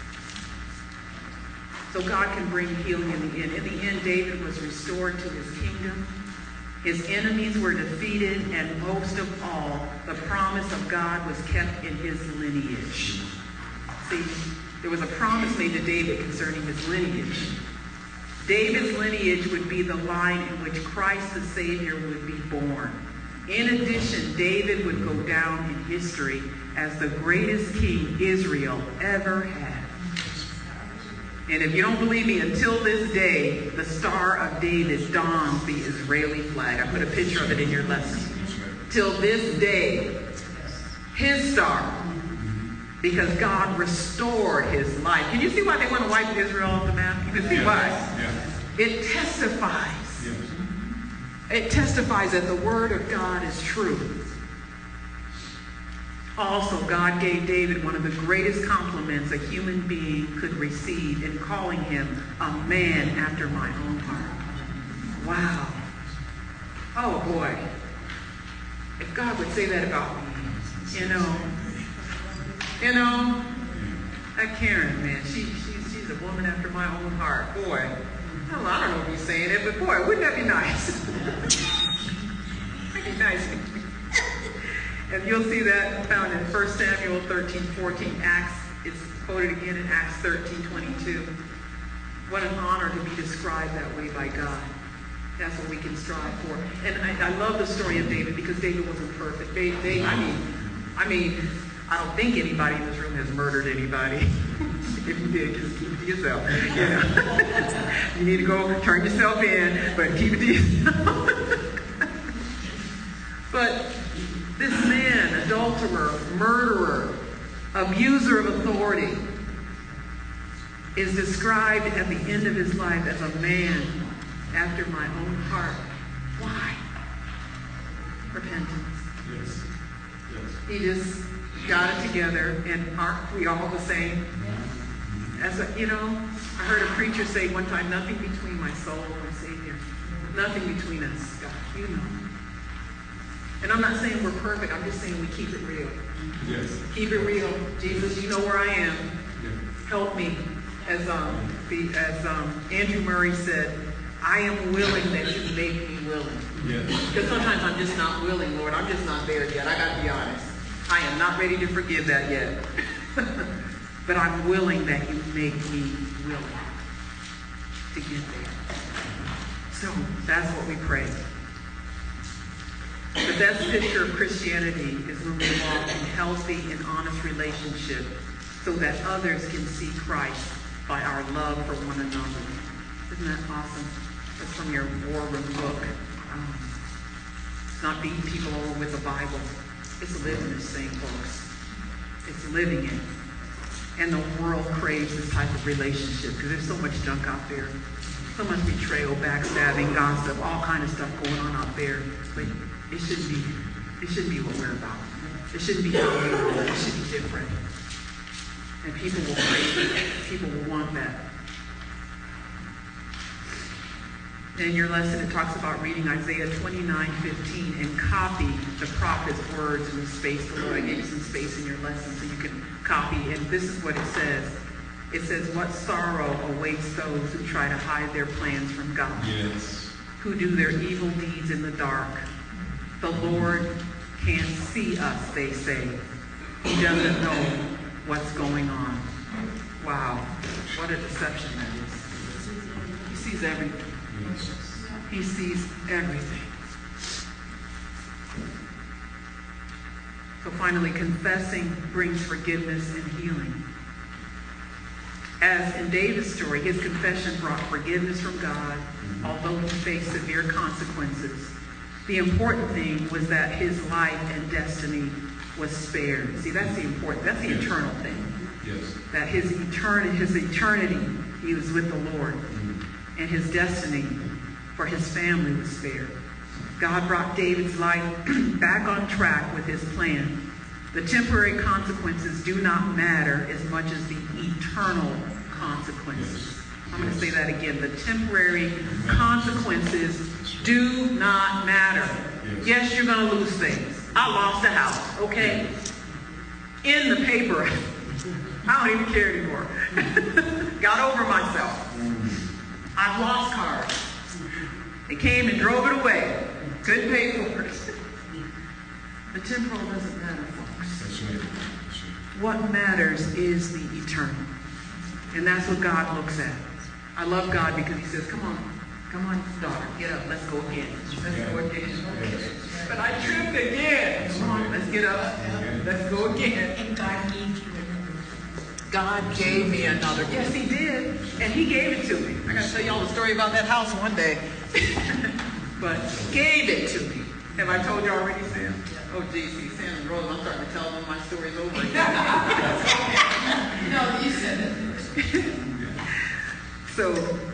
So God can bring healing in the end. In the end, David was restored to his kingdom. His enemies were defeated, and most of all, the promise of God was kept in his lineage. See, there was a promise made to David concerning his lineage. David's lineage would be the line in which Christ the Savior would be born. In addition, David would go down in history as the greatest king Israel ever had. And if you don't believe me, until this day, the Star of David dons the Israeli flag. I put a picture of it in your lesson. Till this day, his star, because God restored his life. Can you see why they want to wipe Israel off the map? You can see Yes. why. Yes. It testifies. Yes. It testifies that the word of God is true. Also, God gave David one of the greatest compliments a human being could receive in calling him a man after my own heart. Wow. Oh, boy. If God would say that about me, you know, you know, that Karen, man, she, she's, she's a woman after my own heart. Boy, I don't know, I don't know if he's saying it, but boy, wouldn't that be nice? That'd be nice. And you'll see that found in First Samuel thirteen fourteen. Acts, it's quoted again in Acts thirteen twenty-two. What an honor to be described that way by God. That's what we can strive for. And I, I love the story of David because David wasn't perfect. They, they, I mean, I mean, I don't think anybody in this room has murdered anybody. If you did, just keep it to yourself. You know? You need to go turn yourself in, but keep it to yourself. But this man, adulterer, murderer, abuser of authority, is described at the end of his life as a man after my own heart. Why? Repentance. Yes. Yes. He just got it together, and aren't we all the same? As a, you know, I heard a preacher say one time, nothing between my soul and my Savior. Nothing between us, God, you know. And I'm not saying we're perfect, I'm just saying we keep it real. Yes. Keep it real. Jesus, you know where I am. Yes. Help me. As um, the, as um, Andrew Murray said, I am willing that you make me willing. Yes. Because sometimes I'm just not willing, Lord. I'm just not there yet. I got to be honest. I am not ready to forgive that yet. But I'm willing that you make me willing to get there. So that's what we pray. The best picture of Christianity is when we walk in healthy and honest relationship so that others can see Christ by our love for one another. Isn't that awesome? That's from your War Room book. Um, it's not beating people over with the Bible. It's living this thing, folks. It's living it. And the world craves this type of relationship because there's so much junk out there. So much betrayal, backstabbing, gossip, all kind of stuff going on out there. But it shouldn't be, it shouldn't be what we're about. It shouldn't be how we are. It should be different. And people will crave it. People will want that. In your lesson, it talks about reading Isaiah twenty-nine fifteen and copy the prophet's words in the space below. I gave you some space in your lesson so you can copy. And this is what it says. It says, what sorrow awaits those who try to hide their plans from God. Yes. who do their evil deeds in the dark. The Lord can't see us, they say. He doesn't know what's going on. Wow, what a deception that is. He sees everything. He sees everything. So finally, confessing brings forgiveness and healing. As in David's story, his confession brought forgiveness from God, although he faced severe consequences. The important thing was that his life and destiny was spared. See, that's the important, that's the eternal thing. Yes. That his eternity, his eternity, he was with the Lord, mm-hmm. and his destiny for his family was spared. God brought David's life back on track with his plan. The temporary consequences do not matter as much as the eternal consequences. Yes. I'm going to say that again. The temporary consequences do not matter. Yes, yes, you're going to lose things. I lost a house, okay? In the paper. I don't even care anymore. Got over myself. I've lost cars. They came and drove it away. Couldn't pay for it. The temporal doesn't matter, folks. That's right. That's right. What matters is the eternal. And that's what God looks at. I love God because he says, come on, come on, daughter, get up, let's go again. Let's yeah. go again. Yes. But I tripped again. Come on, let's get up. Yeah. Let's go again. And God gave you another. God gave me another. Yes, he did. And he gave it to me. I got to tell y'all the story about that house one day. But he gave it to me. Have I told you already, Sam? Oh, geez, see, Sam and Rose, I'm starting to tell them my stories over again. No, you said it. So,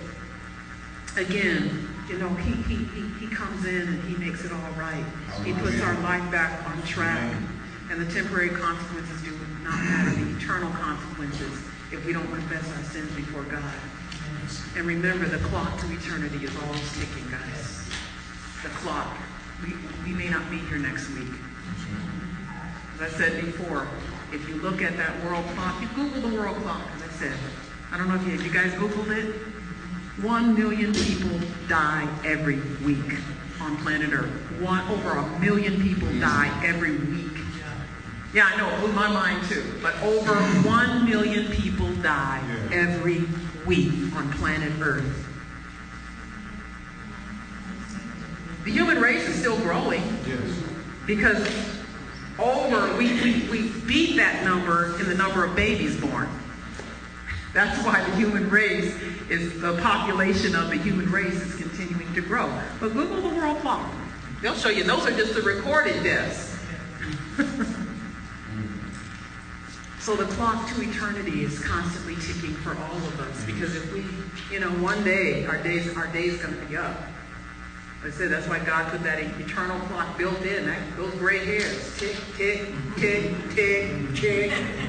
again, you know, he, he, he, he comes in and he makes it all right. He puts our life back on track. And the temporary consequences do not matter. The eternal consequences if we don't confess our sins before God. And remember, the clock to eternity is always ticking, guys. The clock. We, we may not be here next week. As I said before, if you look at that world clock, you Google the world clock, as I said. I don't know if you, if you guys Googled it. One million people die every week on planet Earth. One, over a million people die every week. Yeah, I know, it blew my mind too. But over one million people die every week on planet Earth. The human race is still growing. Yes. Because over, we, we, we beat that number in the number of babies born. That's why the human race is, the population of the human race is continuing to grow. But Google the world clock. They'll show you, those are just the recorded deaths. So the clock to eternity is constantly ticking for all of us. Because if we, you know, one day, our day's, our day's going to be up. I said that's why God put that eternal clock built in. That, those gray hairs. Tick, tick, tick, tick, tick.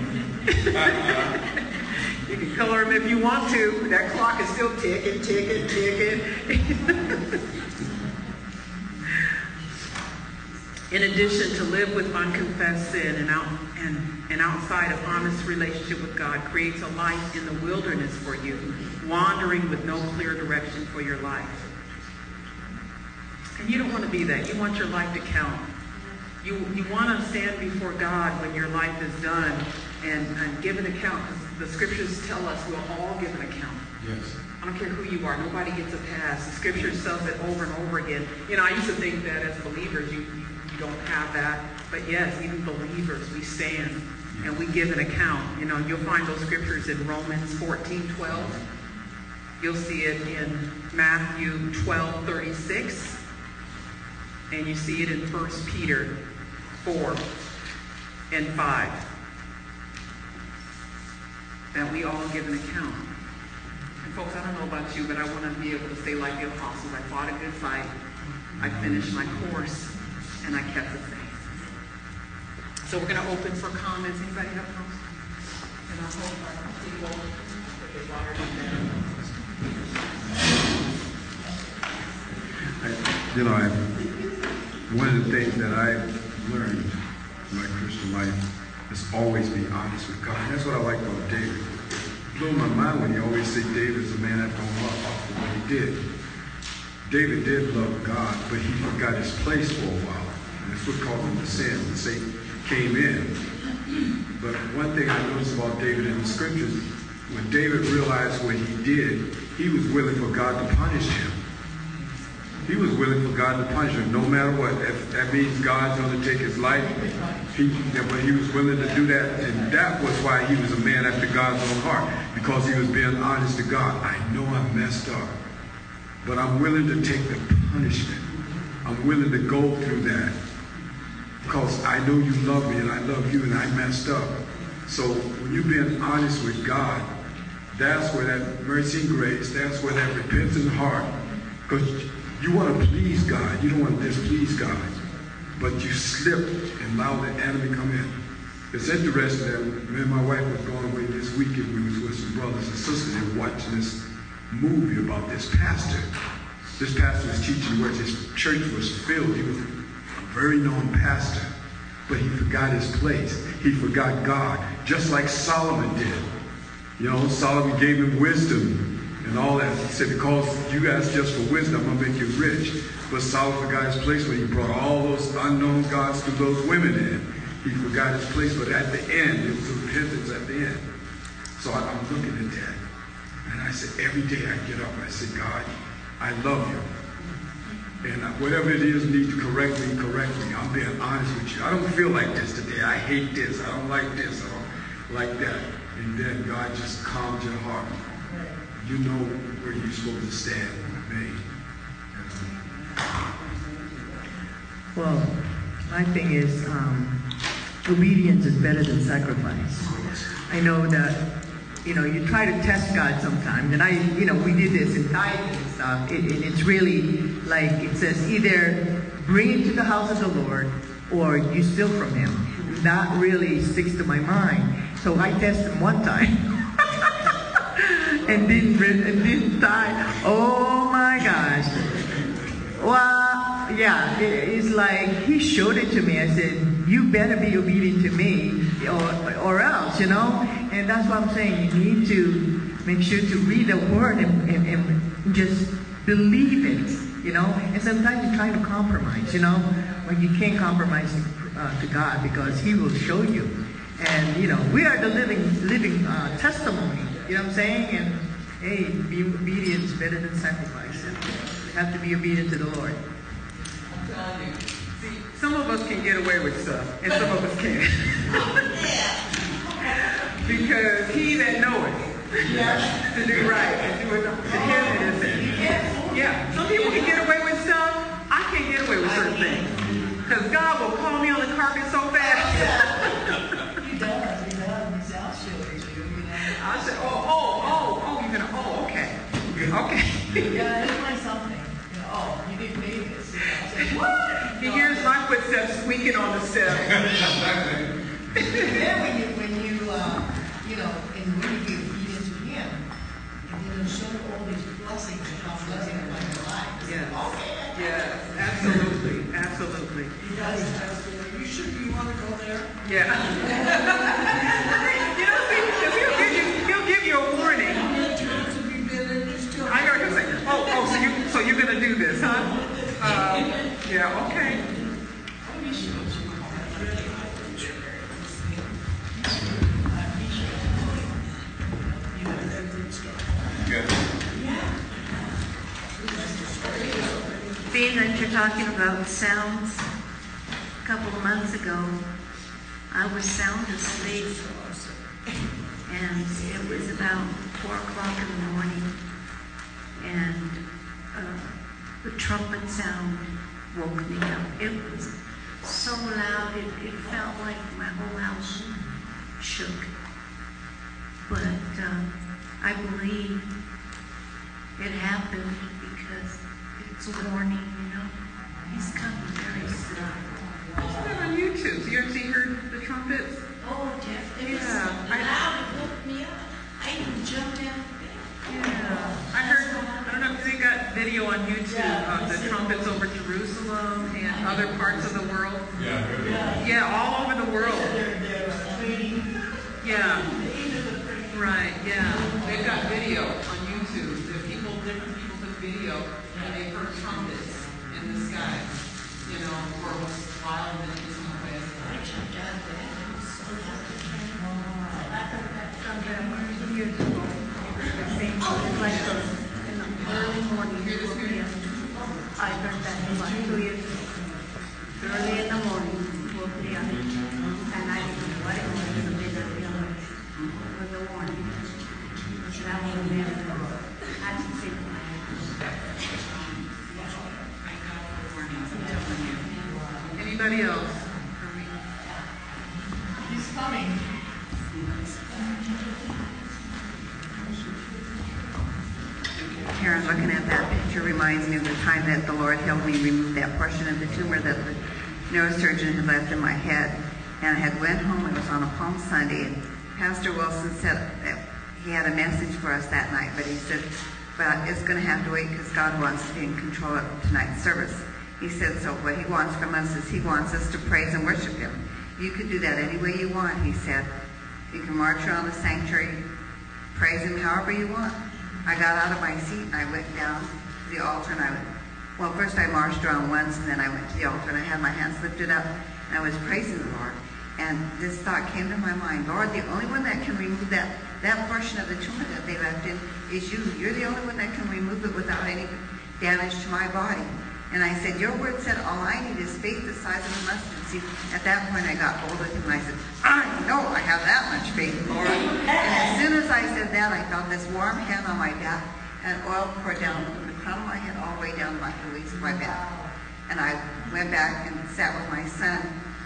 You can color them if you want to. That clock is still ticking, ticking, ticking. In addition, to live with unconfessed sin and, out, and, and outside of honest relationship with God creates a life in the wilderness for you, wandering with no clear direction for your life. And you don't want to be that. You want your life to count. You, you want to stand before God when your life is done and, and give an account. The scriptures tell us we'll all give an account. Yes. I don't care who you are. Nobody gets a pass. The scripture says it over and over again. You know, I used to think that as believers, you, you, you don't have that. But yes, even believers, we stand and we give an account. You know, you'll find those scriptures in Romans fourteen twelve. You'll see it in Matthew twelve thirty-six. And you see it in First Peter four and five. That we all give an account. And folks, I don't know about you, but I want to be able to say like the apostles, I fought a good fight, I finished my course, and I kept the faith. So we're going to open for comments. Anybody have comments? And I hope our people that they wired them down. I, you know, I, one of the things that I've learned in my Christian life is always be honest with God. That's what I like about David. It blew my mind when he always said David is a man that don't walk off the way he did. David did love God, but he forgot his place for a while. And that's what caused him to sin when Satan came in. But one thing I noticed about David in the scriptures, when David realized what he did, he was willing for God to punish him. He was willing for God to punish him, no matter what. If that means God's going to take his life, he, but he was willing to do that. And that was why he was a man after God's own heart, because he was being honest to God. I know I messed up, but I'm willing to take the punishment. I'm willing to go through that because I know you love me and I love you and I messed up. So when you're being honest with God, that's where that mercy and grace, that's where that repentant heart, because you want to please God. You don't want to displease God. But you slip and allow the enemy come in. It's interesting that me and my wife was going away this weekend. We was with some brothers and sisters and watching this movie about this pastor. This pastor was teaching where his church was filled. He was a very known pastor. But he forgot his place. He forgot God, just like Solomon did. You know, Solomon gave him wisdom and all that. He said, because you asked just for wisdom, I'm going to make you rich. But Solomon forgot his place when he brought all those unknown gods to those women in. He forgot his place, but at the end, it was repentance at the end. So I, I'm looking at that. And I said, every day I get up, I say, God, I love you. And whatever it is need to correct me, correct me. I'm being honest with you. I don't feel like this today. I hate this. I don't like this. I don't like that. And then God just calms your heart. You know where you're supposed to stand with me. Well, my thing is, um, obedience is better than sacrifice. I know that, you know, you try to test God sometimes, and I, you know, we did this in tithing and stuff. It, it, it's really like it says either bring it to the house of the Lord or you steal from Him. That really sticks to my mind. So I tested him one time. And didn't and didn't die. Oh my gosh. Well, yeah, it, it's like he showed it to me. I said, you better be obedient to me or, or else, you know. And that's what I'm saying. You need to make sure to read the word and, and, and just believe it, you know. And sometimes you're trying to compromise, you know. Well, you can't compromise uh, to God because He will show you. And, you know, we are the living, living uh, testimony. You know what I'm saying? And, hey, be obedient is better than sacrifice. You have to be obedient to the Lord. I'm telling you. See, some of us can get away with stuff, and some of us can't. Because he that knoweth yes. to do right and do it to him it is in. Yeah, some people can get away with stuff. I can't get away with certain things. Because God will call me on the carpet so fast. He does, he does. He's out showing you, you know. I said, oh, oh, oh, oh, you're gonna, oh, okay. Okay. Yeah, it's like something. You know, oh, you didn't pay this. You know, I said, what? He hears my footsteps squeaking on the steps. Then when you, when you, uh, you know, and when you give obedience to Him, and then you show all these blessings and how blessing upon your life. Yes. Okay. Yes, absolutely, absolutely. He does. You sure you want to go there? Yeah. You know, see, because he'll give you, he'll give you a warning. I heard him say, oh, oh, so you, so you're gonna do this, huh? Uh, yeah, okay. Being that you're talking about sounds, a couple of months ago, I was sound asleep, and it was about four o'clock in the morning, and uh, the trumpet sound woke me up. It was so loud, it, it felt like my whole house shook. But uh, I believe it happened because it's a warning, you know. He's coming very soon. Isn't that on YouTube? So you actually heard the trumpets? Oh, Jeff, it was Yeah, I- loud. It woke me up. I even jumped out of bed. Yeah. I heard, I don't know if they got video on YouTube of the trumpets over Jerusalem and other parts of the world. Yeah, good. Yeah, all over the world. They're, they're training. Yeah. Right, yeah. They've got video on YouTube. The people, different people took the video when they heard trumpets in the sky. You know, for a while and then just went away. Two years ago, the same, like uh, in the early morning, I heard that about two years ago. Early in the morning, woke me up, and I didn't know what it was in the middle of the night. It was a warning. That was the end. I didn't see it. Anybody else? He's coming. Karen, looking at that picture reminds me of the time that the Lord helped me remove that portion of the tumor that the neurosurgeon had left in my head. And I had went home, it was on a Palm Sunday, and Pastor Wilson said that he had a message for us that night, but he said, but it's going to have to wait because God wants to be in control of tonight's service. He said, so what he wants from us is he wants us to praise and worship him. You can do that any way you want, he said. You can march around the sanctuary, praise him however you want. I got out of my seat and I went down to the altar and I went, well, first I marched around once and then I went to the altar and I had my hands lifted up and I was praising the Lord. And this thought came to my mind, Lord, the only one that can remove that, that portion of the tumor that they left in is you. You're the only one that can remove it without any damage to my body. And I said, your word said all I need is faith the size of a mustard seed. At that point, I got hold of him and I said, I know I have that much faith, Lord. And as soon as I said that, I felt this warm hand on my back and oil poured down from the crown of my head all the way down to my release of my back. And I went back and sat with my son.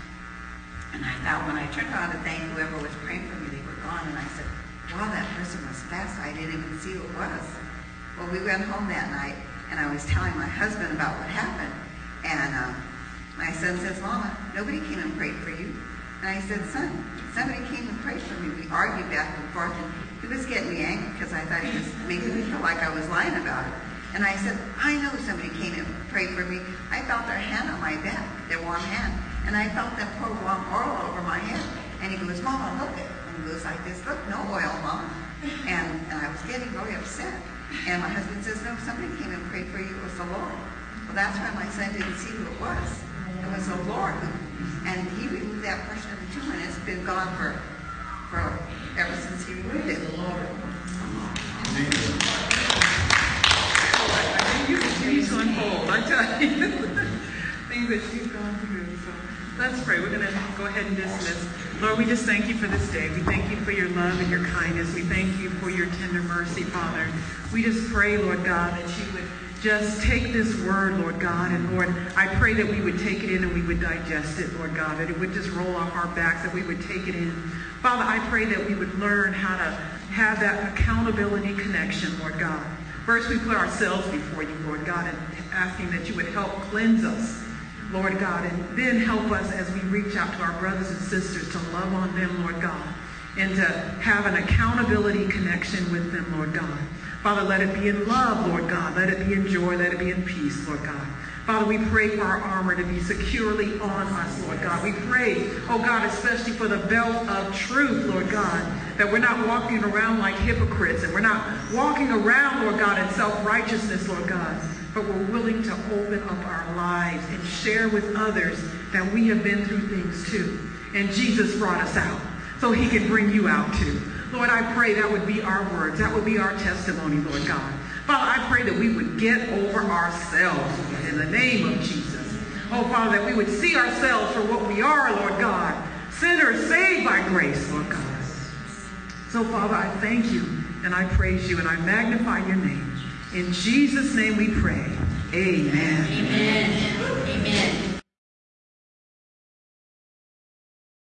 And I thought when I turned around to thank whoever was praying for me, they were gone. And I said, wow, that person was fast. I didn't even see who it was. Well, we went home that night. And I was telling my husband about what happened. And um, my son says, Mama, nobody came and prayed for you. And I said, son, somebody came and prayed for me. We argued back and forth. And he was getting me angry because I thought he was making me feel like I was lying about it. And I said, I know somebody came and prayed for me. I felt their hand on my back, their warm hand. And I felt them pour warm oil over my head. And he goes, Mama, look it. And he goes like this, look, no oil, Mama. And, and I was getting very upset. And my husband says, no, somebody came and prayed for you. It was the Lord. Well, that's why my son didn't see who it was. It was the Lord. Who, and he removed that portion of the tumor, and it's been gone for, for ever since he removed it. The Lord. I think you continue to unfold. I tell you. Things that she's gone through. So let's pray. We're going to go ahead and dismiss. Lord, we just thank you for this day. We thank you for your love and your kindness. We thank you for your tender mercy, Father. We just pray, Lord God, that you would just take this word, Lord God, and Lord, I pray that we would take it in and we would digest it, Lord God, that it would just roll off our backs, that we would take it in. Father, I pray that we would learn how to have that accountability connection, Lord God. First, we put ourselves before you, Lord God, and asking that you would help cleanse us, Lord God, and then help us as we reach out to our brothers and sisters to love on them, Lord God, and to have an accountability connection with them, Lord God. Father, let it be in love, Lord God. Let it be in joy. Let it be in peace, Lord God. Father, we pray for our armor to be securely on us, Lord God. We pray, oh God, especially for the belt of truth, Lord God, that we're not walking around like hypocrites and we're not walking around, Lord God, in self-righteousness, Lord God, but we're willing to open up our lives and share with others that we have been through things too. And Jesus brought us out so he can bring you out too. Lord, I pray that would be our words. That would be our testimony, Lord God. Father, I pray that we would get over ourselves, Lord, in the name of Jesus. Oh, Father, that we would see ourselves for what we are, Lord God. Sinners saved by grace, Lord God. So, Father, I thank you and I praise you and I magnify your name. In Jesus' name we pray. Amen. Amen.